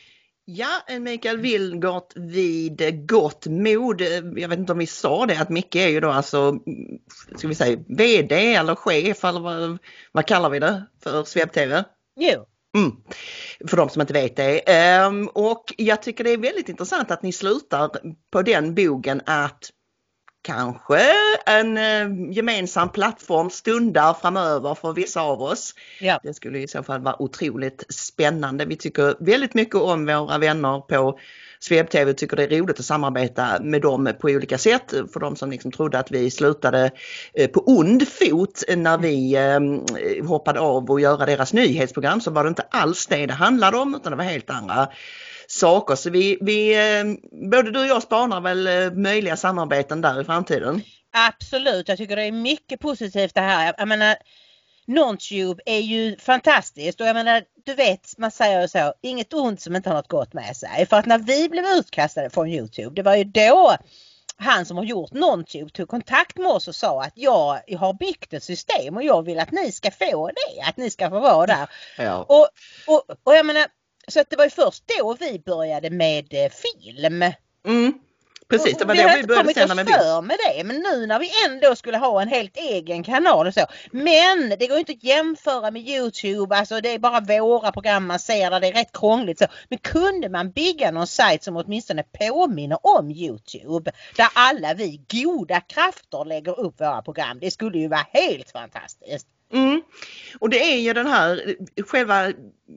[SPEAKER 2] Ja, Mikael Vilgård vid gott mod. Jag vet inte om vi sa det, att Micke är ju då alltså, ska vi säga, vd eller chef eller vad, vad kallar vi det för Sveb-T V?
[SPEAKER 3] Jo.
[SPEAKER 2] Mm. För de som inte vet det. Um, och jag tycker det är väldigt intressant att ni slutar på den bogen att kanske en uh, gemensam plattform stundar framöver för vissa av oss. Ja. Det skulle i så fall vara otroligt spännande. Vi tycker väldigt mycket om våra vänner på Sveb-T V, tycker det är roligt att samarbeta med dem på olika sätt. För de som liksom trodde att vi slutade på ond fot när vi eh, hoppade av och göra deras nyhetsprogram, så var det inte alls det det handlade om, utan det var helt andra saker. Så vi, vi eh, både du och jag spanar väl eh, möjliga samarbeten där i framtiden.
[SPEAKER 3] Absolut, jag tycker det är mycket positivt det här. Jag menar, Nontube är ju fantastiskt och jag menar, du vet, man säger ju så, inget ont som inte har något gott med sig. För att när vi blev utkastade från YouTube, det var ju då han som har gjort Nontube tog kontakt med oss och sa att jag har byggt ett system och jag vill att ni ska få det, att ni ska få vara där. Ja. Och, och, och jag menar, så att det var ju först då vi började med film.
[SPEAKER 2] Mm. Precis, det var
[SPEAKER 3] vi
[SPEAKER 2] det
[SPEAKER 3] har
[SPEAKER 2] vi började
[SPEAKER 3] sända med för med det, men nu när vi ändå skulle ha en helt egen kanal och så. Men det går inte att jämföra med YouTube, alltså det är bara våra program man ser där, det är rätt krångligt så. Men kunde man bygga någon sajt som åtminstone påminner om YouTube, där alla vi goda krafter lägger upp våra program, det skulle ju vara helt fantastiskt.
[SPEAKER 2] Mm. Och det är ju den här, själva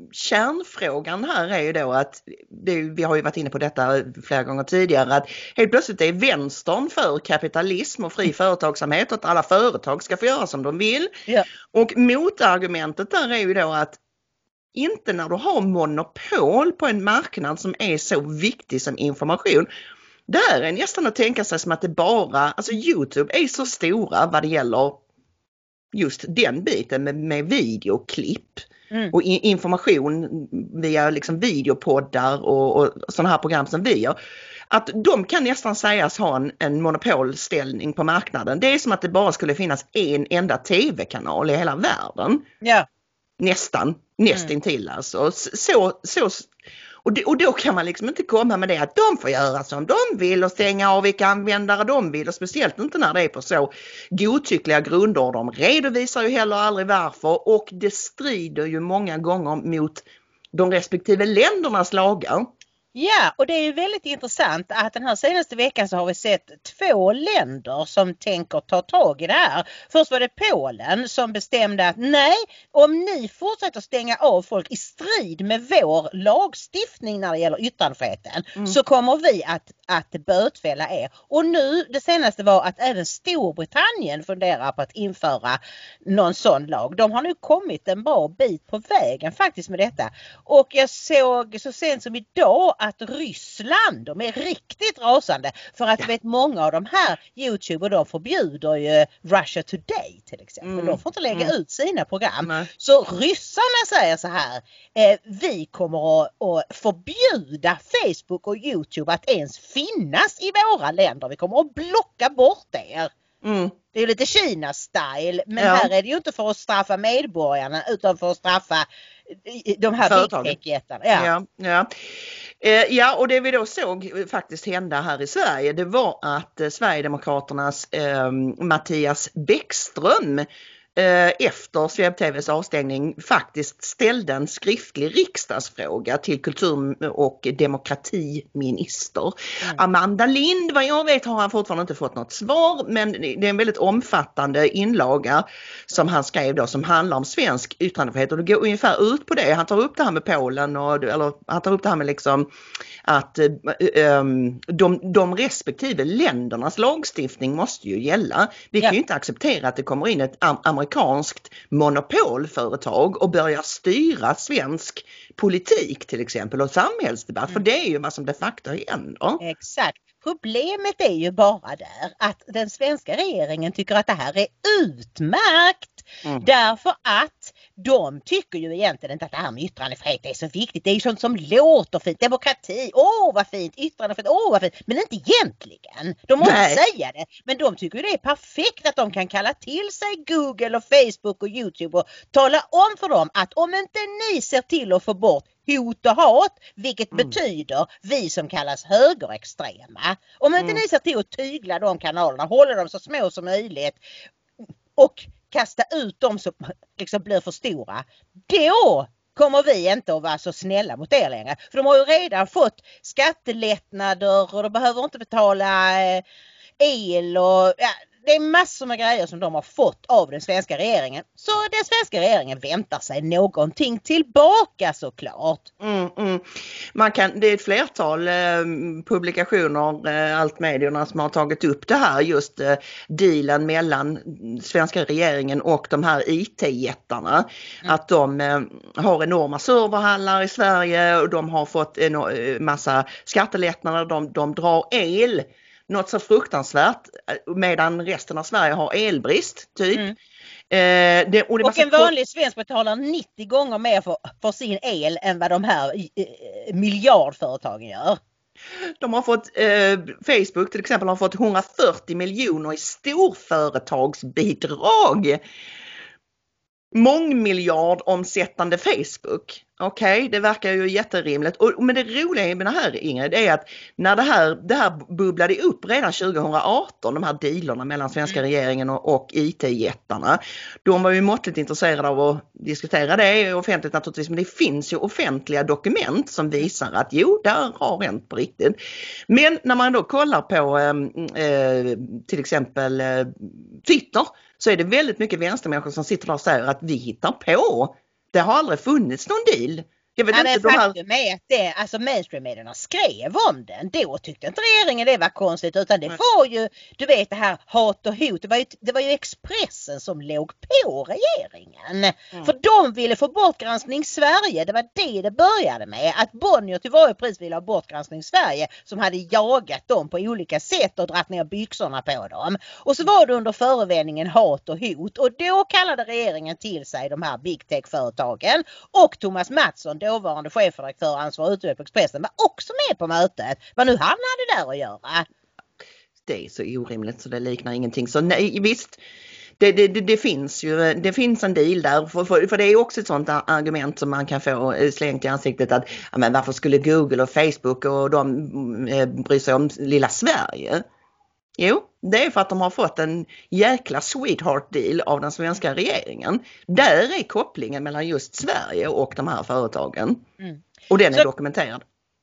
[SPEAKER 2] kärnfrågan här är ju då att, det, vi har ju varit inne på detta flera gånger tidigare, att helt plötsligt är vänstern för kapitalism och fri företagsamhet och att alla företag ska få göra som de vill.
[SPEAKER 3] Ja.
[SPEAKER 2] Och motargumentet där är ju då att inte när du har monopol på en marknad som är så viktig som information. Där är nästan att tänka sig som att det bara, alltså YouTube är så stora vad det gäller just den biten med, med videoklipp mm. och in, information via liksom videopoddar och, och sådana här program som vi gör. Att de kan nästan sägas ha en, en monopolställning på marknaden. Det är som att det bara skulle finnas en enda tv-kanal i hela världen.
[SPEAKER 3] Ja.
[SPEAKER 2] Nästan, nästintill mm. alltså. Så, så, och, det, och då kan man liksom inte komma med det att de får göra som de vill och stänga av vilka användare de vill. Och speciellt inte när det är på så godtyckliga grunder. De redovisar ju heller aldrig varför och det strider ju många gånger mot de respektive ländernas lagar.
[SPEAKER 3] Ja, och det är ju väldigt intressant att den här senaste veckan så har vi sett två länder som tänker ta tag i det här. Först var det Polen som bestämde att nej, om ni fortsätter stänga av folk i strid med vår lagstiftning när det gäller yttrandefriheten mm. så kommer vi att, att bötfälla er. Och nu, det senaste var att även Storbritannien funderar på att införa någon sån lag. De har nu kommit en bra bit på vägen faktiskt med detta. Och jag såg så sent som idag att Ryssland, de är riktigt rasande för att ja. vet många av de här YouTube och de förbjuder ju Russia Today till exempel. Mm. De får inte lägga mm. ut sina program. Mm. Så ryssarna säger så här, eh, vi kommer att, att förbjuda Facebook och YouTube att ens finnas i våra länder. Vi kommer att blocka bort er. Mm. Det är ju lite Kina-style, men ja. här är det ju inte för att straffa medborgarna utan för att straffa de här big-tech-jättarna. Ja.
[SPEAKER 2] Ja, ja. Eh, ja, och det vi då såg faktiskt hända här i Sverige, det var att eh, Sverigedemokraternas eh, Mattias Bäckström eh, efter SvebTVs avstängning faktiskt ställde en skriftlig riksdagsfråga till kultur- och demokratiminister. Mm. Amanda Lind, vad jag vet har han fortfarande inte fått något svar, men det är en väldigt omfattande inlaga som han skrev då som handlar om svensk yttrandefrihet och det går ungefär ut på det. Han tar upp det här med Polen och eller han tar upp det här med liksom att um, de, de respektive ländernas lagstiftning måste ju gälla. Vi ja. kan ju inte acceptera att det kommer in ett am- amerikanskt monopolföretag och börjar styra svensk politik till exempel och samhällsdebatt. Mm. För det är ju vad som de facto händer.
[SPEAKER 3] Exakt. Problemet är ju bara där att den svenska regeringen tycker att det här är utmärkt. Mm. Därför att de tycker ju egentligen inte att det här med yttrandefrihet är så viktigt. Det är ju sånt som låter fint. Demokrati, åh vad fint. Yttrandefrihet, åh vad fint. Men inte egentligen. De måste Nej. säga det. Men de tycker ju det är perfekt att de kan kalla till sig Google och Facebook och YouTube och tala om för dem att om inte ni ser till att få bort hot och hat, vilket mm. betyder vi som kallas högerextrema. Om inte mm. ni ser till att tygla de kanalerna, hålla dem så små som möjligt och kasta ut dem som liksom blir för stora, då kommer vi inte att vara så snälla mot er längre. För de har ju redan fått skattelättnader och de behöver inte betala el och ja, det är massor med grejer som de har fått av den svenska regeringen. Så den svenska regeringen väntar sig någonting tillbaka såklart.
[SPEAKER 2] Mm, mm. Man kan, det är ett flertal eh, publikationer, eh, allt medierna som har tagit upp det här. Just eh, dealen mellan svenska regeringen och de här I T-jättarna. Mm. Att de eh, har enorma serverhallar i Sverige och de har fått en eh, massa skattelättnader. De, de drar el. Något så fruktansvärt medan resten av Sverige har elbrist typ. Mm.
[SPEAKER 3] Eh, det, och det och en vanlig svensk betalar nittio gånger mer för, för sin el än vad de här eh, miljardföretagen gör.
[SPEAKER 2] De har fått, eh, Facebook till exempel har fått hundrafyrtio miljoner i storföretagsbidrag. Mångmiljard omsättande Facebook. Okej, okay, det verkar ju jätterimligt. Och, men det roliga med det här, Ingrid, är att när det här, det här bubblade upp redan tjugohundraarton, de här dealerna mellan svenska mm. regeringen och, och I T-jättarna, de var ju måttligt intresserade av att diskutera det offentligt naturligtvis, men det finns ju offentliga dokument som visar att jo, där har hänt på riktigt. Men när man då kollar på eh, till exempel eh, Twitter, så är det väldigt mycket vänstermänniskor som sitter där och säger att vi hittar på. Det har aldrig funnits någon deal. Jag vet
[SPEAKER 3] ja,
[SPEAKER 2] inte,
[SPEAKER 3] men
[SPEAKER 2] de här...
[SPEAKER 3] faktum är att det, alltså mainstream-medierna skrev om den. Då tyckte inte regeringen det var konstigt, utan det
[SPEAKER 2] Nej.
[SPEAKER 3] var ju, du vet det här hat och hot. Det var ju, det var ju Expressen som låg på regeringen. Mm. För de ville få bort Granskning Sverige. Det var det det började med. Att Bonnier till varje pris ville ha bort Granskning Sverige, som hade jagat dem på olika sätt och dratt ner byxorna på dem. Och så var det under förevändningen hat och hot. Och då kallade regeringen till sig de här big tech-företagen. Och Thomas Mattsson, dåvarande chefredaktör och ansvarig utgivare på Expressen, var också med på mötet. Vad nu han hade där att göra.
[SPEAKER 2] Det är så orimligt så det liknar ingenting. Så nej, visst, det, det, det, det finns ju det finns en deal där. För, för, för det är också ett sånt argument som man kan få slängt i ansiktet att ja, men varför skulle Google och Facebook och de eh, bry sig om lilla Sverige? Jo, det är för att de har fått en jäkla sweetheart deal av den svenska regeringen. Där är kopplingen mellan just Sverige och de här företagen. Mm. Och den är så dokumenterad.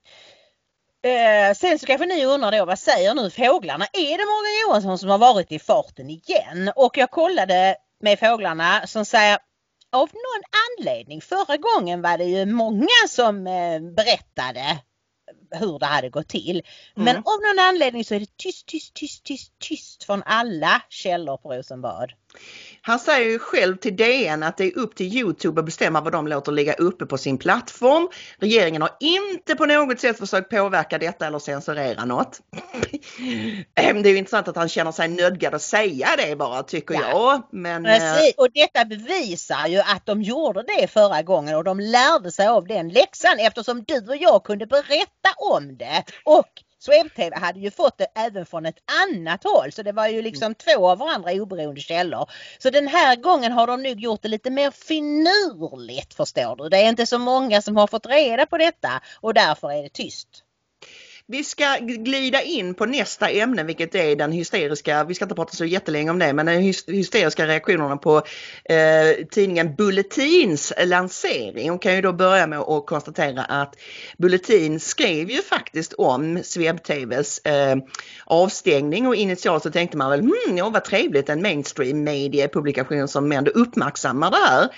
[SPEAKER 3] Eh, sen så kanske ni undrar då, vad säger nu fåglarna? Är det Morgan Johansson som har varit i farten igen? Och jag kollade med fåglarna som säger av någon anledning, förra gången var det ju många som eh, berättade hur det hade gått till. Men mm. av någon anledning så är det tyst, tyst, tyst, tyst, tyst från alla källor på Rosenbad.
[SPEAKER 2] Han säger ju själv till D N att det är upp till YouTube att bestämma vad de låter ligga uppe på sin plattform. Regeringen har inte på något sätt försökt påverka detta eller censurera något. Det är ju intressant att han känner sig nödgad att säga det bara, tycker ja. jag. Men,
[SPEAKER 3] precis, och detta bevisar ju att de gjorde det förra gången och de lärde sig av den läxan eftersom du och jag kunde berätta om det. Och Swebb-T V hade ju fått det även från ett annat håll. Så det var ju liksom mm. två av varandra oberoende källor. Så den här gången har de nog gjort det lite mer finurligt, förstår du. Det är inte så många som har fått reda på detta och därför är det tyst.
[SPEAKER 2] Vi ska glida in på nästa ämne, vilket är den hysteriska, vi ska inte prata så jättelänge om det, men den hysteriska reaktionerna på eh, tidningen Bulletins lansering. Och kan ju då börja med att konstatera att Bulletin skrev ju faktiskt om Swebb-T V:s eh, avstängning, och initialt så tänkte man väl, hmm, ja vad trevligt, en mainstream mediepublikation som ändå uppmärksammar det här.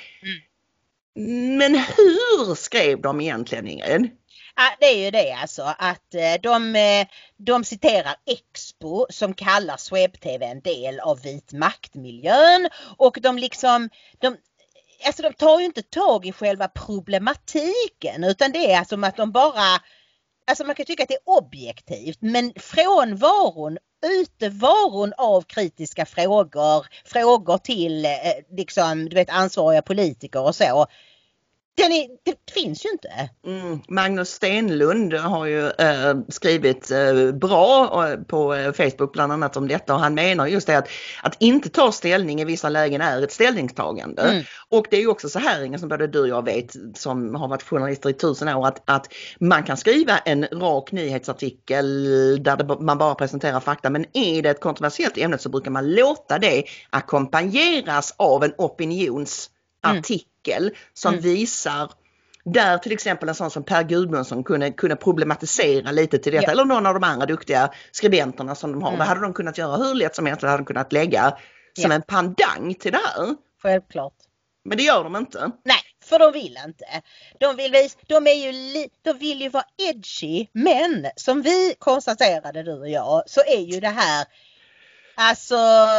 [SPEAKER 2] Mm. Men hur skrev de egentligen, Ingrid?
[SPEAKER 3] Ja, det är ju det alltså att de, de citerar Expo som kallar Swebb-T V en del av vit maktmiljön och de liksom, de, alltså de tar ju inte tag i själva problematiken utan det är alltså att de bara, alltså man kan tycka att det är objektivt men frånvaron, utevaron av kritiska frågor, frågor till liksom, du vet, ansvariga politiker och så. Den är, det finns ju inte.
[SPEAKER 2] Mm. Magnus Stenlund har ju äh, skrivit äh, bra äh, på äh, Facebook bland annat om detta och han menar just det att, att inte ta ställning i vissa lägen är ett ställningstagande. Mm. Och det är ju också så här, ingen som både du och jag vet som har varit journalister i tusen år att, att man kan skriva en rak nyhetsartikel där det, man bara presenterar fakta, men är det ett kontroversiellt ämne så brukar man låta det ackompanjeras av en opinionsartikel mm. som mm. visar där till exempel en sån som Per Gudmundsson kunde, kunde problematisera lite till detta ja. eller någon av de andra duktiga skribenterna som de har. Mm. Det hade de kunnat göra hur lätt som helst, det hade de kunnat lägga som ja. en pandang till det här.
[SPEAKER 3] Självklart.
[SPEAKER 2] Men det gör de inte.
[SPEAKER 3] Nej, för de vill inte. De vill, vis, de är ju li, de vill ju vara edgy, men som vi konstaterade du och jag så är ju det här alltså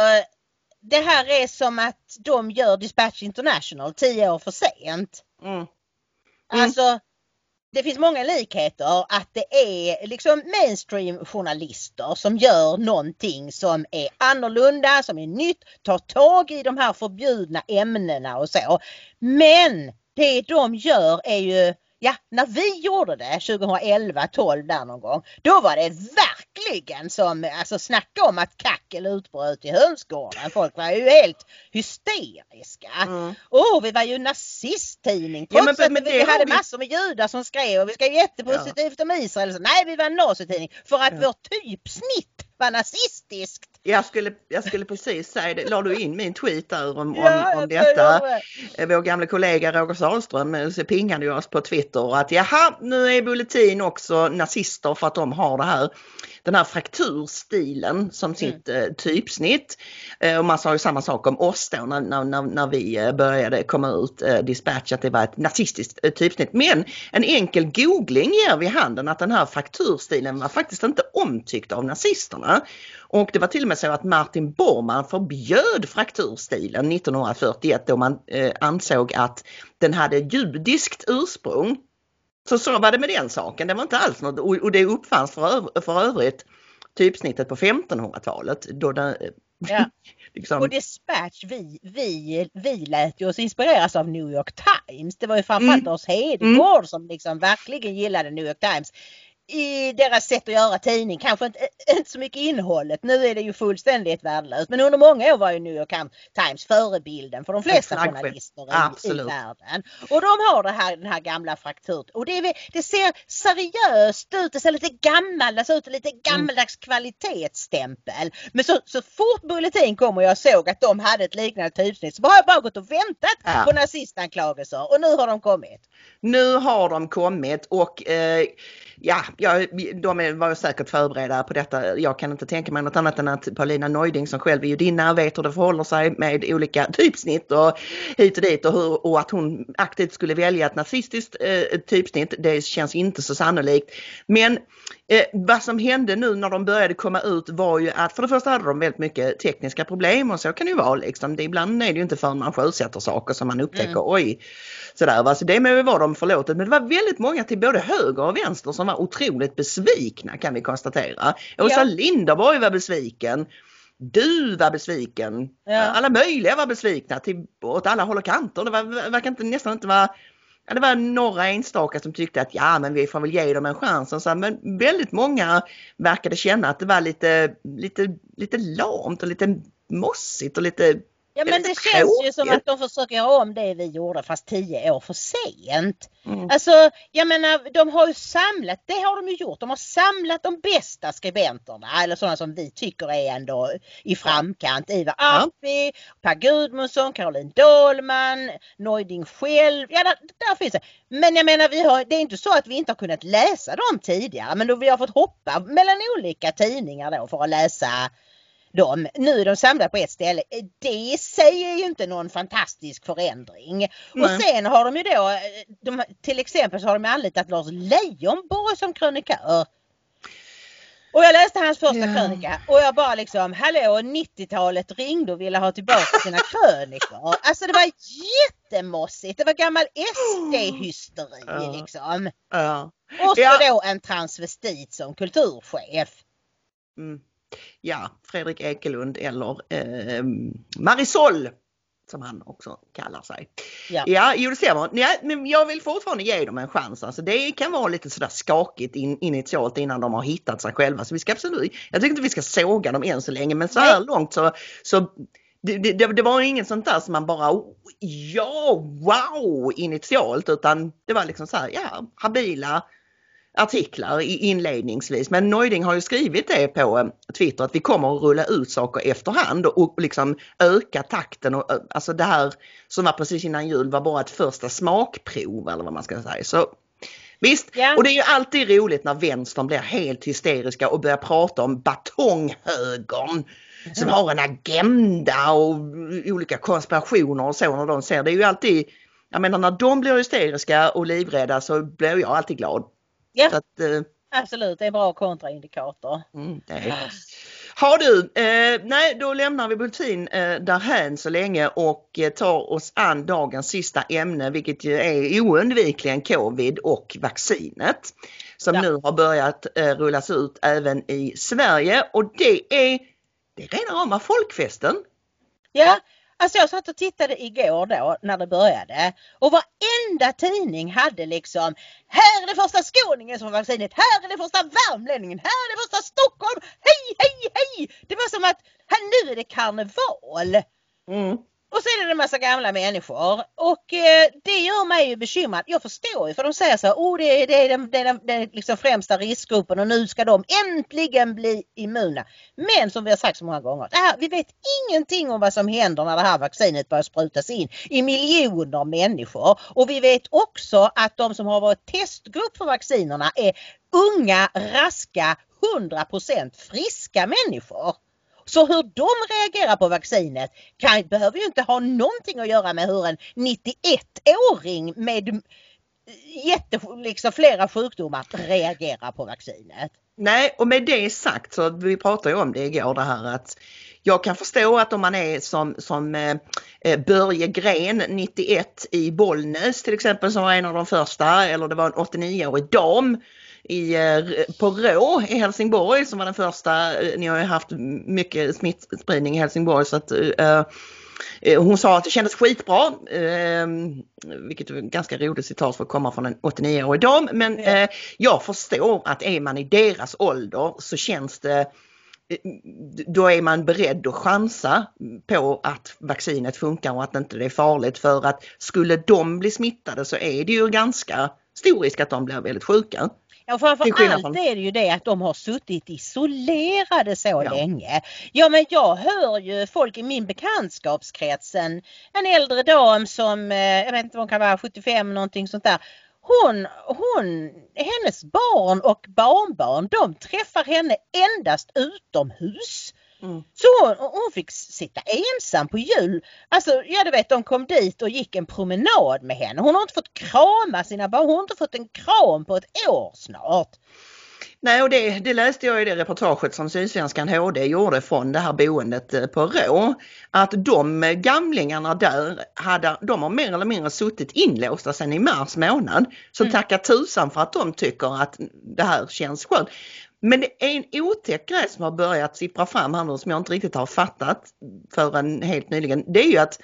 [SPEAKER 3] det här är som att de gör Dispatch International tio år för sent. Mm. Mm. Alltså, det finns många likheter att det är liksom mainstream journalister som gör någonting som är annorlunda, som är nytt, tar tag i de här förbjudna ämnena och så. Men det de gör är ju, ja, när vi gjorde det tjugoelva tolv där någon gång, då var det verkligen som, alltså snacka om att kackel utbröt i hönsgården. Folk var ju helt hysteriska. Mm. Oh, vi var ju nazisttidning. Trots ja, men, men, att vi, vi hade vi... massor med judar som skrev och vi skrev jättepositivt ja. om Israel. Så, nej, vi var en nazitidning för att ja. vår typsnitt var nazistiskt.
[SPEAKER 2] Jag skulle, jag skulle precis säga det. La du in min tweet där om, ja, om, om detta. Vår gamla kollega Roger Sahlström så pingade ju oss på Twitter att jaha, nu är Bulletin också nazister för att de har det här den här frakturstilen som sitt mm. eh, typsnitt. Eh, och man sa ju samma sak om oss då när, när, när vi eh, började komma ut eh, Dispatch, att det var ett nazistiskt eh, typsnitt. Men en enkel googling ger vid handen att den här frakturstilen var faktiskt inte omtyckt av nazisterna. Och det var till och med så att Martin Bormann förbjöd frakturstilen nittonhundrafyrtioett då man eh, ansåg att den hade judiskt ursprung. Så så var det med den saken. Det var inte alls något, och, och det uppfanns för, öv, för övrigt typsnittet på femtonhundratalet. Då det,
[SPEAKER 3] ja.
[SPEAKER 2] liksom...
[SPEAKER 3] Och Dispatch, vi, vi, vi lät ju oss inspireras av New York Times. Det var ju framförallt mm. oss Hedegård mm. som liksom verkligen gillade New York Times i deras sätt att göra tidning. Kanske inte, inte så mycket innehållet. Nu är det ju fullständigt värdelöst. Men under många år var ju New York Times förebilden för de flesta journalister i, i världen. Och de har det här, den här gamla fraktur. Och det, det ser seriöst ut. Det ser lite gammaldags ut. Lite gammaldags mm. kvalitetsstämpel. Men så, så fort Bulletin kom och jag såg att de hade ett liknande typsnitt, så har jag bara gått och väntat ja. på nazistanklagelser. Och nu har de kommit.
[SPEAKER 2] Nu har de kommit och eh, ja, ja, de var ju säkert förberedda på detta. Jag kan inte tänka mig något annat än att Paulina Neuding som själv är judinna vet hur det förhåller sig med olika typsnitt och hit och dit och, hur, och att hon aktivt skulle välja ett nazistiskt eh, typsnitt, det känns inte så sannolikt. Men eh, vad som hände nu när de började komma ut var ju att för det första hade de väldigt mycket tekniska problem och så kan det ju vara liksom. Det, ibland är det ju inte förrän man sjösätter saker som man upptäcker, mm. oj, sådär. Alltså det med var de förlåtet, men det var väldigt många till både höger och vänster som var otroligt besvikna kan vi konstatera. Åsa ja. Linderborg var besviken. Du var besviken. Ja. Alla möjliga var besvikna till, åt alla håll och kanter. Det var, verkar inte, nästan inte vara... Ja, det var några enstaka som tyckte att ja, men vi får väl ge dem en chans. Så, men väldigt många verkade känna att det var lite, lite, lite lamt och lite mossigt och lite...
[SPEAKER 3] Ja, men det känns tråkigt. Ju som att de försöker göra om det vi gjorde fast tio år för sent. Mm. Alltså, jag menar, de har ju samlat, det har de ju gjort. De har samlat de bästa skribenterna, eller sådana som vi tycker är ändå i framkant. Ivar Arpi, Per Gudmundsson, Caroline Dahlman, Neuding själv. Ja, där, där finns det. Men jag menar, vi har, det är inte så att vi inte har kunnat läsa dem tidigare. Men då vi har fått hoppa mellan olika tidningar då för att läsa dem. Nu är de samlade på ett ställe. Det säger ju inte någon fantastisk förändring. Nej. Och sen har de ju då, de, till exempel så har de anlitat Lars Leijonborg som krönikör. Och jag läste hans första yeah. krönika och jag bara liksom, hallå, nittiotalet ringde och ville ha tillbaka sina krönikor. Alltså det var jättemossigt. Det var gammal S D-hysteri uh. liksom. Uh. Och så yeah. då en transvestit som kulturchef.
[SPEAKER 2] Mm. Ja, Fredrik Ekelund eller eh, Marisol som han också kallar sig. Ja, ja jo, det ser man. Ja, men jag vill fortfarande ge dem en chans. Alltså, det kan vara lite sådär skakigt in, initialt innan de har hittat sig själva. Så vi ska absolut, jag tycker inte vi ska såga dem än så länge. Men så här Nej. långt så, så det, det, det var inget sånt där som man bara oh, ja, wow initialt. Utan det var liksom så här, ja, habila artiklar i inledningsvis. Men Neuding har ju skrivit det på Twitter att vi kommer att rulla ut saker efterhand och liksom öka takten. Och, alltså det här som var precis innan jul var bara ett första smakprov eller vad man ska säga. Så visst, yeah. och det är ju alltid roligt när vänstern blir helt hysteriska och börjar prata om batonghögern mm. som har en agenda och olika konspirationer och så när de ser. Det är ju alltid, jag menar när de blir hysteriska och livrädda så blir jag alltid glad.
[SPEAKER 3] Ja, att, eh, absolut. Det är bra kontraindikator.
[SPEAKER 2] Mm, det är. Har du, eh, nej då lämnar vi Bulletin eh, därhän så länge och eh, tar oss an dagens sista ämne, vilket ju är oundvikligen covid och vaccinet som ja. nu har börjat eh, rullas ut även i Sverige och det är, det är rena rama folkfesten.
[SPEAKER 3] Ja. Alltså jag satt och tittade igår då när det började och varenda tidning hade liksom här är det första skåningen som har vaccinet, här är det första värmlänningen, här är det första Stockholm, hej hej hej! Det var som att här nu är det karneval. Mm. Och så är det en massa gamla människor och eh, det gör mig ju bekymrad. Jag förstår ju för de säger så här, oh, det, är, det är den, det är den, den liksom främsta riskgruppen och nu ska de äntligen bli immuna. Men som vi har sagt så många gånger, det här, vi vet ingenting om vad som händer när det här vaccinet börjar sprutas in i miljoner människor. Och vi vet också att de som har varit testgrupp för vaccinerna är unga, raska, hundra procent friska människor. Så hur de reagerar på vaccinet kan, behöver ju inte ha någonting att göra med hur en nittioett-åring med jätte, liksom flera sjukdomar reagerar på vaccinet.
[SPEAKER 2] Nej, och med det sagt så vi pratade ju om det igår det här att jag kan förstå att om man är som, som eh, Börje Gren nittioett i Bollnäs till exempel som var en av de första, eller det var en åttionio-årig dam i, eh, på Rå i Helsingborg som var den första. Ni har ju haft mycket smittspridning i Helsingborg så att eh, hon sa att det kändes skitbra, eh, vilket är ett ganska roligt citat för att komma från en åttionio-årig dam. Men eh, jag förstår att är man i deras ålder så känns det, då är man beredd att chansa på att vaccinet funkar och att inte det är farligt. För att skulle de bli smittade så är det ju ganska stor risk att de blir väldigt sjuka.
[SPEAKER 3] Ja, framförallt från... är det ju det att de har suttit isolerade så ja. länge. Ja, men jag hör ju folk i min bekantskapskretsen, en äldre dam som, jag vet inte vad hon kan vara, sjuttiofem någonting sånt där. Hon, hon, hennes barn och barnbarn, de träffar henne endast utomhus. Mm. Så hon, hon fick sitta ensam på jul. Alltså, ja du vet, de kom dit och gick en promenad med henne. Hon har inte fått krama sina barn. Hon har inte fått en kram på ett år snart.
[SPEAKER 2] Nej, och det, det läste jag i det reportaget som Sydsvenskan H D gjorde från det här boendet på Rå. Att de gamlingarna där, hade, de har mer eller mindre suttit inlåsta sedan i mars månad. Så mm. tacka tusan för att de tycker att det här känns skönt. Men det är en otäck grej som har börjat sippra fram här nu som jag inte riktigt har fattat förrän helt nyligen. Det är ju att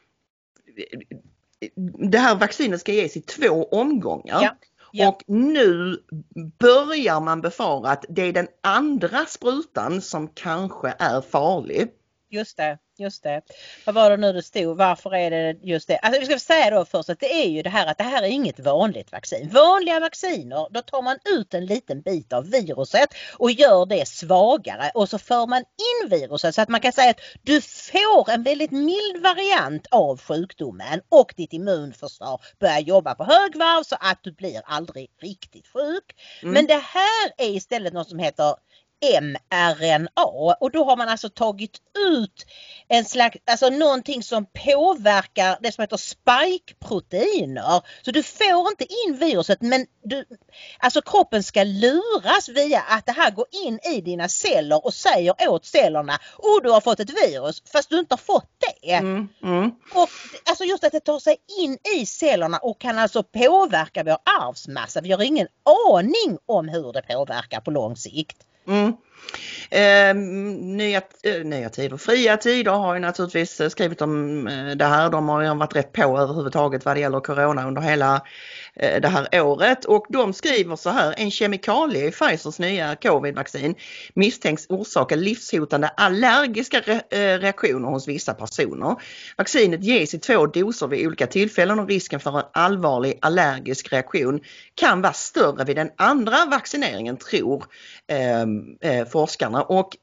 [SPEAKER 2] det här vaccinet ska ges i två omgångar. Ja. Ja. Och nu börjar man befara att det är den andra sprutan som kanske är farlig.
[SPEAKER 3] Just det, just det. Vad var det nu det stod? Varför är det just det? Alltså vi ska säga då först att det är ju det här att det här är inget vanligt vaccin. Vanliga vacciner, då tar man ut en liten bit av viruset och gör det svagare. Och så för man in viruset så att man kan säga att du får en väldigt mild variant av sjukdomen och ditt immunförsvar börjar jobba på högvarv så att du blir aldrig riktigt sjuk. Mm. Men det här är istället något som heter M R N A och då har man alltså tagit ut en slags, alltså någonting som påverkar det som heter spike-proteiner. Så du får inte in viruset men du, alltså kroppen ska luras via att det här går in i dina celler och säger åt cellerna och du har fått ett virus fast du inte har fått det. Mm, mm. Och alltså just att det tar sig in i cellerna och kan alltså påverka vår arvsmassa. Vi har ingen aning om hur det påverkar på lång sikt.
[SPEAKER 2] Mm. Eh, nya, eh, nya tider, fria tider har ju naturligtvis skrivit om eh, det här. De har ju varit rätt på överhuvudtaget vad det gäller corona under hela eh, det här året. Och de skriver så här: en kemikalie i Pfizers nya covid-vaccin misstänks orsaka livshotande allergiska re- eh, reaktioner hos vissa personer. Vaccinet ges i två doser vid olika tillfällen och risken för en allvarlig allergisk reaktion kan vara större vid den andra vaccineringen, tror eh, eh, forskarna. Och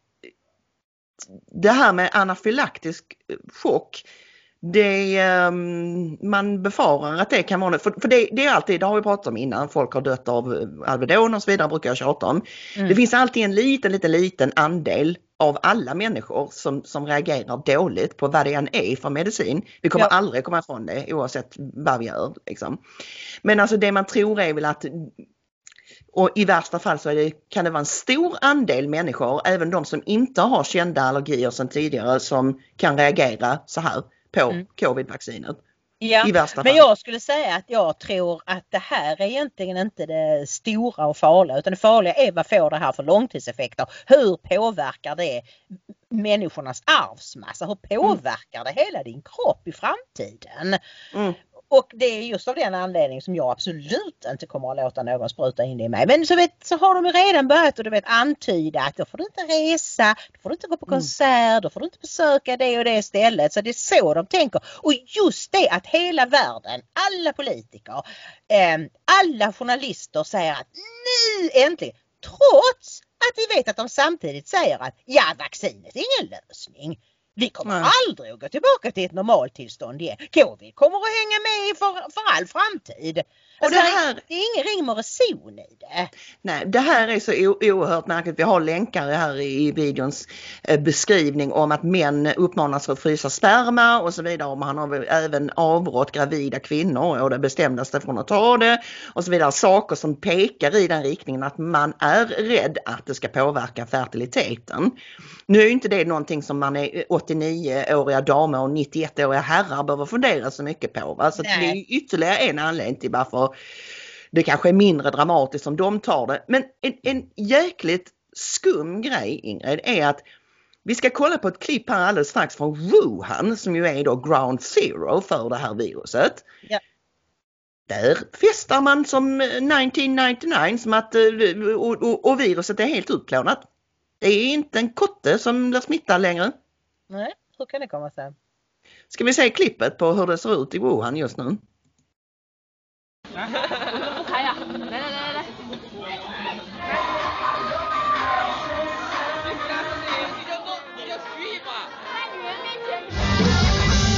[SPEAKER 2] det här med anafylaktisk chock, det, um, man befarar att det kan vara, för, för det, det är alltid, det har vi pratat om innan, folk har dött av Alvedon och så vidare, brukar jag tjata om. Mm. Det finns alltid en liten, liten, liten andel av alla människor som, som reagerar dåligt på vad det än är för medicin. Vi kommer ja. aldrig komma ifrån det oavsett vad vi gör. Liksom. Men alltså det man tror är väl att, och i värsta fall så är det, kan det vara en stor andel människor, även de som inte har kända allergier sedan tidigare, som kan reagera så här på mm. covid-vaccinet.
[SPEAKER 3] Ja,
[SPEAKER 2] i värsta fall.
[SPEAKER 3] Men jag skulle säga att jag tror att det här är egentligen inte det stora och farliga, utan det farliga är vad får det här för långtidseffekter. Hur påverkar det människornas arvsmassa? Hur påverkar det hela din kropp i framtiden? Mm. Och det är just av den anledningen som jag absolut inte kommer att låta någon spruta in det i mig. Men så, vet, så har de redan börjat och du vet antyda att då får du inte resa, då får du inte gå på konsert, mm. då får du inte besöka det och det stället. Så det är så de tänker. Och just det att hela världen, alla politiker, eh, alla journalister säger att nu äntligen, trots att vi vet att de samtidigt säger att ja, vaccinet är ingen lösning. Vi kommer
[SPEAKER 2] Nej.
[SPEAKER 3] aldrig att gå tillbaka till ett normaltillstånd igen. Covid kommer att hänga med för, för all framtid. Alltså,
[SPEAKER 2] det här-
[SPEAKER 3] det är ingen rim och reson i det.
[SPEAKER 2] Nej, det här är så o- oerhört märkligt. Vi har länkar här i, i videons eh, beskrivning om att män uppmanas att frysa sperma och så vidare. Och man har väl även avrått gravida kvinnor och det bestämdaste från att ta det och så vidare. Saker som pekar i den riktningen att man är rädd att det ska påverka fertiliteten. Nu är ju inte det någonting som man är åttionio-åriga damer och nittioett-åriga herrar behöver fundera så mycket på. Va? Så det är ju ytterligare en anledning till varför det kanske är mindre dramatiskt som de tar det. Men en, en jäkligt skum grej, Ingrid, är att vi ska kolla på ett klipp här alldeles strax från Wuhan som ju är då ground zero för det här viruset.
[SPEAKER 3] Ja.
[SPEAKER 2] Där festar man som nittonhundranittionio som att, och, och, och viruset är helt utplånat. Det är inte en kotte som blir smittad längre.
[SPEAKER 3] Nej, hur kan det komma sig?
[SPEAKER 2] Ska vi se klippet på hur det ser ut i Wuhan just nu?
[SPEAKER 9] 不开呀！来来来来来。你就做，你就虚一把。在女人面前。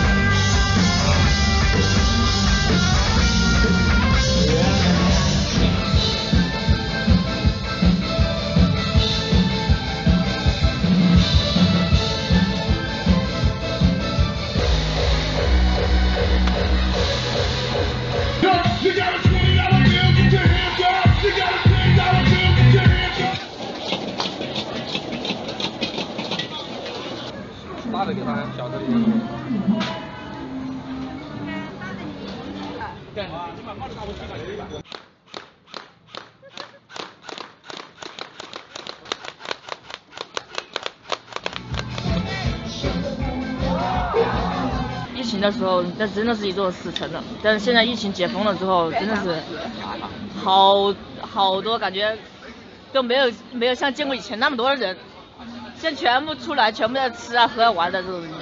[SPEAKER 10] You got a twenty dollar bill, get your hands up. You got a ten dollar bill, get your hands up.
[SPEAKER 6] 大的给他，小的给他。
[SPEAKER 9] 疫情的时候，那真的是一座死城了。但是现在疫情解封了之后，真的是好好多感觉都没有没有像见过以前那么多的人，现在全部出来，全部在吃啊喝啊玩的这种人。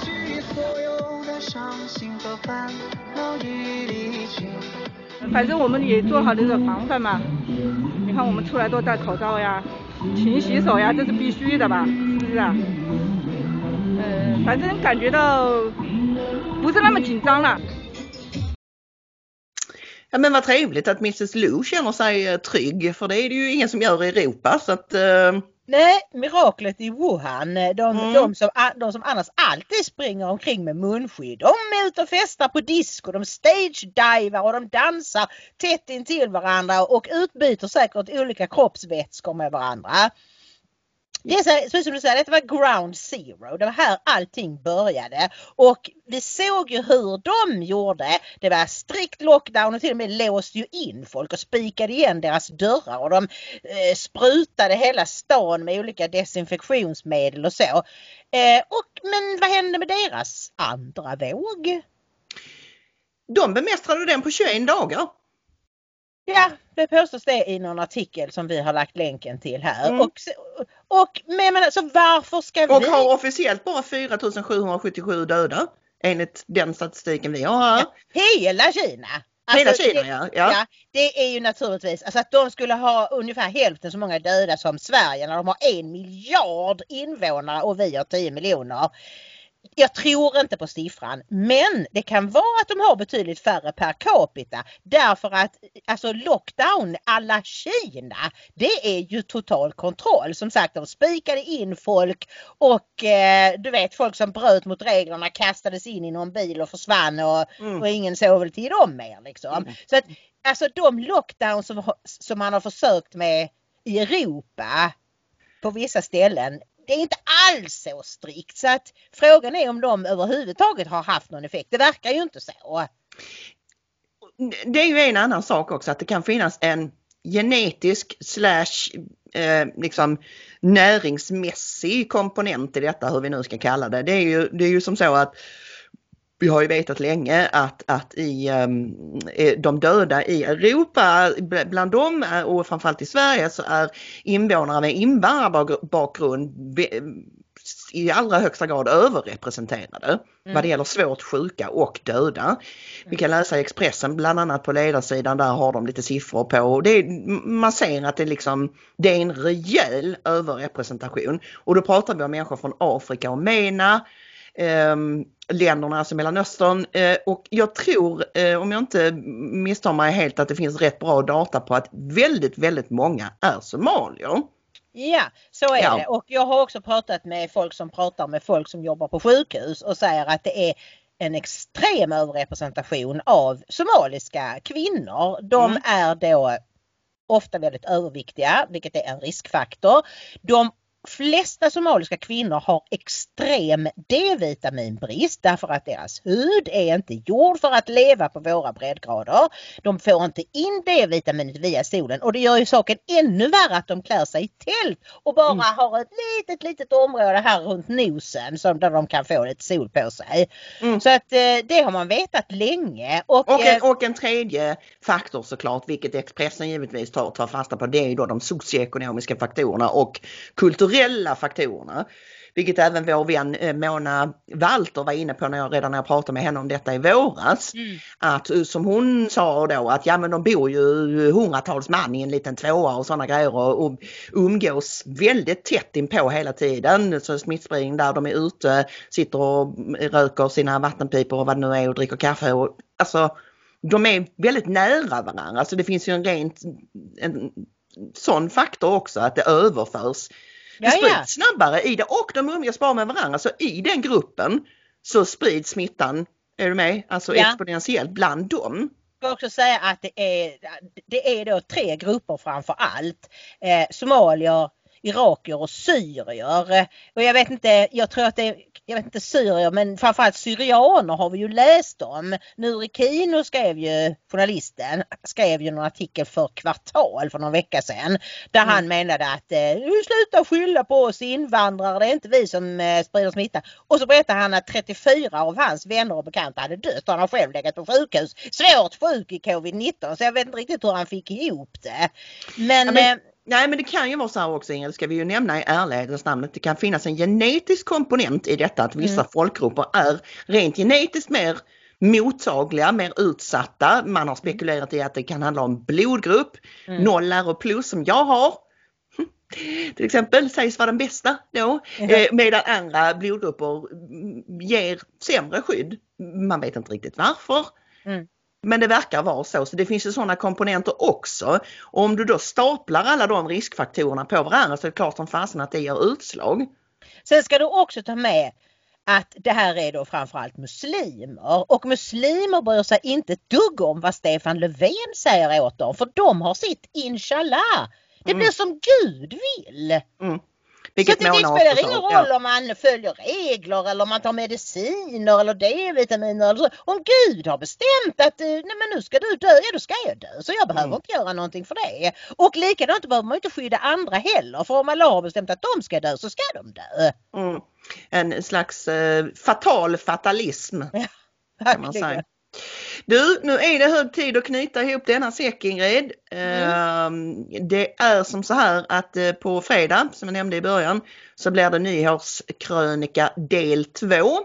[SPEAKER 11] 反正我们也做好这个防范嘛。你看我们出来都戴口罩呀，勤洗手呀，这是必须的吧？是不是啊？呃，反正感觉到不是那么紧张了。
[SPEAKER 2] Ja, men vad trevligt att missus Lu känner sig eh, trygg, för det är det ju ingen som gör i Europa. Så att, eh...
[SPEAKER 3] Nej, miraklet i Wuhan, de,
[SPEAKER 2] Mm.
[SPEAKER 3] de, som, de som annars alltid springer omkring med munskydd, de är ute och festar på disco, de stage-divar och de dansar tätt intill varandra och utbyter säkert olika kroppsvätskor med varandra. Det är så, så som du säger, det var ground zero. Det var här allting började. Och vi såg ju hur de gjorde. Det var strikt lockdown och till och med låste ju in folk och spikade igen deras dörrar. Och de eh, sprutade hela stan med olika desinfektionsmedel och så. Eh, och, men vad hände med deras andra våg?
[SPEAKER 2] De bemästrade den på tjugoett dagar.
[SPEAKER 3] Ja, det påstås det i någon artikel som vi har lagt länken till här.
[SPEAKER 2] Mm.
[SPEAKER 3] Och, och men, men alltså, varför ska vi...
[SPEAKER 2] Och har officiellt bara fyra tusen sjuhundrasjuttiosju döda enligt den statistiken vi har här.
[SPEAKER 3] Ja, hela Kina.
[SPEAKER 2] Hela
[SPEAKER 3] Alltså,
[SPEAKER 2] Kina,
[SPEAKER 3] det,
[SPEAKER 2] ja. ja.
[SPEAKER 3] ja. Det är ju naturligtvis, alltså att de skulle ha ungefär hälften så många döda som Sverige när de har en miljard invånare och vi har tio miljoner. Jag tror inte på siffran, men det kan vara att de har betydligt färre per capita därför att alltså lockdown alla Kina, det är ju total kontroll. Som sagt, de spikade in folk och eh, du vet, folk som bröt mot reglerna kastades in i någon bil och försvann och, mm. och ingen såg väl till dem mer liksom. Mm. Så att alltså de lockdown som, som man har försökt med i Europa på vissa ställen, det är inte alls så strikt, så att frågan är om de överhuvudtaget har haft någon effekt. Det verkar ju inte så.
[SPEAKER 2] Det är ju en annan sak också, att det kan finnas en genetisk slash eh, liksom näringsmässig komponent i detta, hur vi nu ska kalla det. Det är ju, det är ju som så att vi har ju vetat länge att, att i um, de döda i Europa, bland dem och framförallt i Sverige, så är invånare med invandrarbakgrund i allra högsta grad överrepresenterade mm. vad det gäller svårt sjuka och döda. Mm. Vi kan läsa i Expressen bland annat på ledarsidan, där har de lite siffror på. Det är, man ser att det, liksom, det är en rejäl överrepresentation, och då pratar vi om människor från Afrika och MENA, eh, länderna, alltså Mellanöstern, eh, och jag tror, eh, om jag inte misstar mig helt, att det finns rätt bra data på att väldigt, väldigt många är somalier.
[SPEAKER 3] Ja, så är
[SPEAKER 2] ja.
[SPEAKER 3] det. Och jag har också pratat med folk som pratar med folk som jobbar på sjukhus och säger att det är en extrem överrepresentation av somaliska kvinnor. De mm. är då ofta väldigt överviktiga, vilket är en riskfaktor. De flesta somaliska kvinnor har extrem D-vitaminbrist därför att deras hud är inte gjord för att leva på våra breddgrader. De får inte in D-vitaminet via solen, och det gör ju saken ännu värre att de klär sig i tält och bara mm. har ett litet litet område här runt nosen som där de kan få lite sol på sig. Mm. Så att eh, det har man vetat länge. Och,
[SPEAKER 2] och, en,
[SPEAKER 3] eh,
[SPEAKER 2] och en tredje faktor såklart, vilket Expressen givetvis tar, tar fasta på, det är ju då de socioekonomiska faktorerna och kulturella faktorerna, vilket även vår vän Mona Walter var inne på när jag redan när jag pratade med henne om detta i våras. Mm. Att som hon sa då, att ja men de bor ju hundratals man i en liten tvåa och sådana grejer, och, och umgås väldigt tätt inpå hela tiden. Så smittspridning där, de är ute, sitter och röker sina vattenpipor och vad det nu är och dricker kaffe. Och, alltså de är väldigt nära varandra. Alltså det finns ju en rent en sån faktor också, att det överförs. Det sprids ja, ja. snabbare i det, och de umgås bara med varandra. Så i den gruppen så sprids smittan, är du med? Alltså ja. exponentiellt bland dem.
[SPEAKER 3] Jag vill också säga att det är, det är då tre grupper framför allt. Eh, somalier, irakier och syrier. Och jag vet inte, jag tror att det är, jag vet inte syrier, men framförallt syrianer har vi ju läst om. Nuri Kino skrev ju, journalisten, skrev ju en artikel för Kvartal för någon vecka sedan. Där mm. han menade att eh, sluta skylla på oss invandrare, det är inte vi som eh, sprider smitta. Och så berättade han att trettiofyra av hans vänner och bekanta hade dött. Han har själv legat på sjukhus, svårt sjuk i covid nitton. Så jag vet inte riktigt hur han fick ihop det. Men... Ja, men... Eh,
[SPEAKER 2] Nej, men det kan ju vara så här också, Ingrid, ska vi ju nämna i ärlighetens namn att det kan finnas en genetisk komponent i detta, att vissa mm. folkgrupper är rent genetiskt mer mottagliga, mer utsatta. Man har spekulerat i att det kan handla om blodgrupp, mm. noll R och plus som jag har. Till exempel sägs vara den bästa då, mm. eh, medan andra blodgrupper ger sämre skydd. Man vet inte riktigt varför. Mm. Men det verkar vara så, så det finns ju sådana komponenter också. Och om du då staplar alla de riskfaktorerna på varandra så är det klart som fasen att det gör utslag.
[SPEAKER 3] Sen ska du också ta med att det här är då framförallt muslimer. Och muslimer bryr sig inte ett dugg om vad Stefan Löfven säger åt dem. För de har sitt inshallah. Det mm. blir som Gud vill. Mm. Så det, det spelar ingen roll ja. om man följer regler eller om man tar mediciner eller D-vitaminer eller så. Om Gud har bestämt att nej men nu ska du dö, ja då ska jag dö. Så jag behöver mm. inte göra någonting för det. Och likadant behöver man inte skydda andra heller. För om Allah har bestämt att de ska dö så ska de dö. Mm.
[SPEAKER 2] En slags eh, fatal fatalism ja, kan man säga. Du, nu är det hög tid att knyta ihop denna säck, Ingrid. Mm. Det är som så här att på fredag, som jag nämnde i början, så blir det nyårskrönika del två.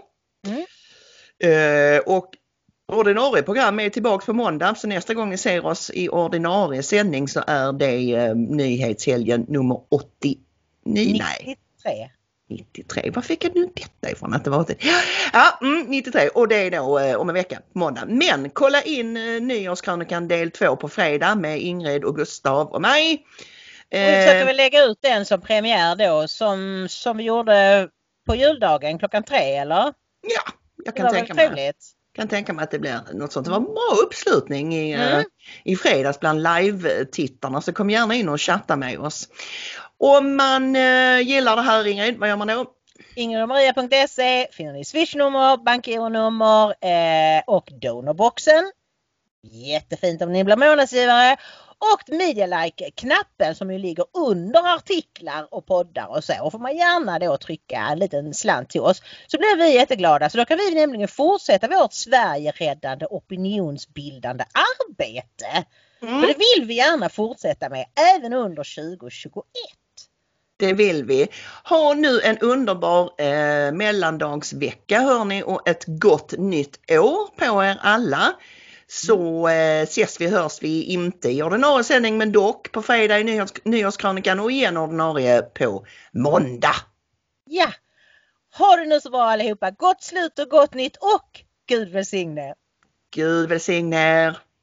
[SPEAKER 2] Mm. Och ordinarie program är tillbaka på måndag, så nästa gång ni ser oss i ordinarie sändning så är det nyhetshelgen nummer åttio.
[SPEAKER 3] nittiotre.
[SPEAKER 2] nittiotre. Vad fick jag nu detta ifrån att det var? Ja, mm, nittiotre. Och det är då eh, om en vecka på måndag. Men kolla in eh, nyårskrönikan del två på fredag med Ingrid och Gustav och mig.
[SPEAKER 3] Eh, och försöker vi lägga ut den som premiär då som, som vi gjorde på juldagen klockan tre, eller?
[SPEAKER 2] Ja, jag kan tänka mig. Kan tänka mig att det blir något sånt. Det var bra uppslutning i, mm. uh, i fredags bland live-tittarna, så kom gärna in och chatta med oss. Om man uh, gillar det här, Ingrid, vad gör man då?
[SPEAKER 3] ingrid och maria punkt se finner ni swishnummer, bankgironummer eh, och donorboxen. Jättefint om ni blir månadsgivare. Och media like-knappen som ju ligger under artiklar och poddar och så. Och får man gärna då trycka en liten slant till oss så blir vi jätteglada. Så då kan vi nämligen fortsätta vårt Sverige-räddande opinionsbildande arbete. Mm. För det vill vi gärna fortsätta med även under tjugo tjugoett.
[SPEAKER 2] Det vill vi. Ha nu en underbar eh, mellandagsvecka hörni och ett gott nytt år på er alla. Så eh, ses vi, hörs vi inte i ordinarie sändning men dock på fredag i nyhets, nyårskronikan och igen ordinarie på måndag.
[SPEAKER 3] Ja, ha det nu så bra allihopa. Gott slut och gott nytt och Gud välsigne.
[SPEAKER 2] Gud välsigne er.